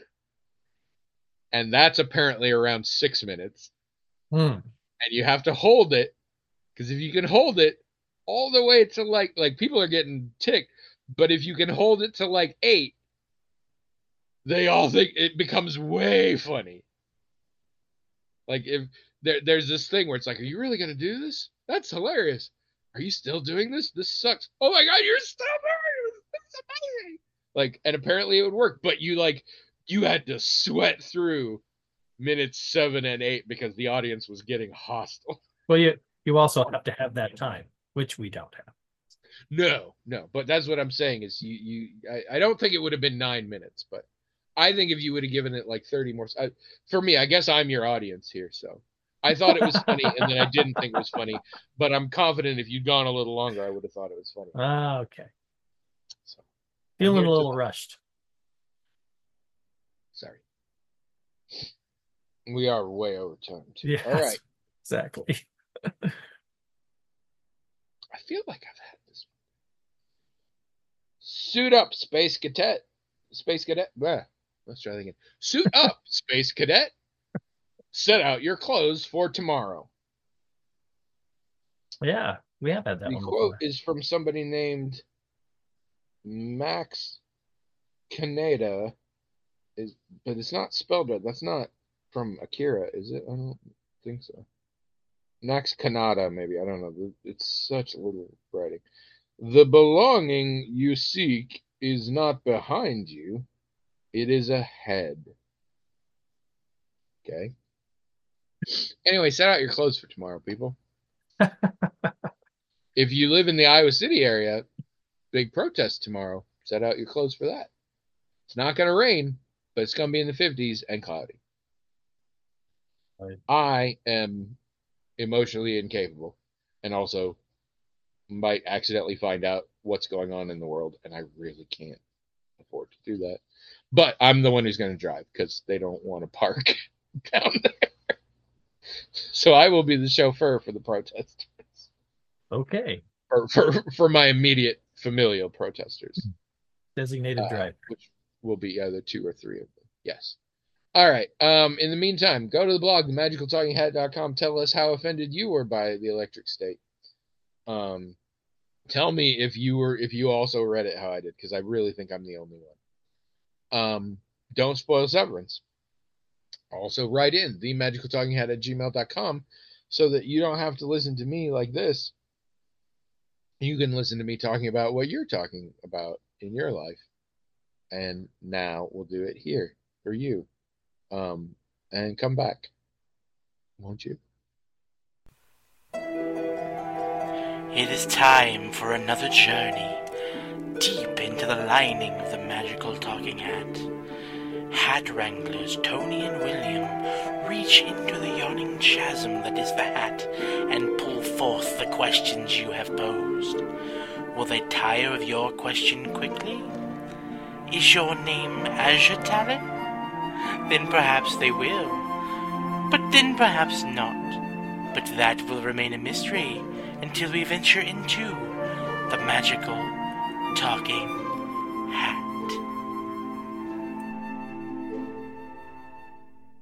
And that's apparently around six minutes. Hmm. And you have to hold it. Because if you can hold it all the way to like, like people are getting ticked. But if you can hold it to like eight, they all think it becomes way funny. Like if there, there's this thing where it's like, are you really going to do this? That's hilarious. Are you still doing this? This sucks. Oh my God, you're still doing this. That's amazing. Like, and apparently it would work, but you like, you had to sweat through minutes seven and eight because the audience was getting hostile. Well, you you also have to have that time, which we don't have. No, no, but that's what I'm saying is you, you, I, I don't think it would have been nine minutes, but I think if you would have given it like thirty more, I, for me, I guess I'm your audience here. So I thought it was funny and then I didn't think it was funny, but I'm confident if you'd gone a little longer, I would have thought it was funny. Ah, okay. So, Feeling a little rushed. Sorry. We are way over time too. Yeah, All right. Exactly. I feel like I've had this one. Suit up, Space Cadet. Space Cadet. Bleh. Let's try that again. Suit up, Space Cadet. Set out your clothes for tomorrow. Yeah, we have had that the one quote before. is from somebody named Max Kaneda. Is but it's not spelled right. That's not from Akira, is it? I don't think so. Max Kanada, maybe. I don't know. It's such little writing. The belonging you seek is not behind you. It is ahead. Okay. Anyway, set out your clothes for tomorrow, people. If you live in the Iowa City area, big protest tomorrow. Set out your clothes for that. It's not going to rain, but it's going to be in the fifties and cloudy. Right. I am emotionally incapable and also might accidentally find out what's going on in the world, and I really can't afford to do that. But I'm the one who's going to drive because they don't want to park down there. So I will be the chauffeur for the protesters. Okay. For for, for my immediate familial protesters. Designated Uh, driver. which will be either two or three of them. Yes. All right. Um, in the meantime, go to the blog, the magical talking hat dot com. Tell us how offended you were by the Electric State. Um, tell me if you were if you also read it how I did, because I really think I'm the only one. Um, don't spoil Severance. Also, write in the magical talking hat at gmail dot com so that you don't have to listen to me like this. You can listen to me talking about what you're talking about in your life. And now we'll do it here for you. Um, and come back. Won't you? It is time for another journey deep into the lining of the magical talking hat. Hat wranglers Tony and William reach into the yawning chasm that is the hat and pull forth the questions you have posed. Will they tire of your question quickly? Is your name Azure Talon? Then perhaps they will. But then perhaps not. But that will remain a mystery until we venture into the magical talking hat.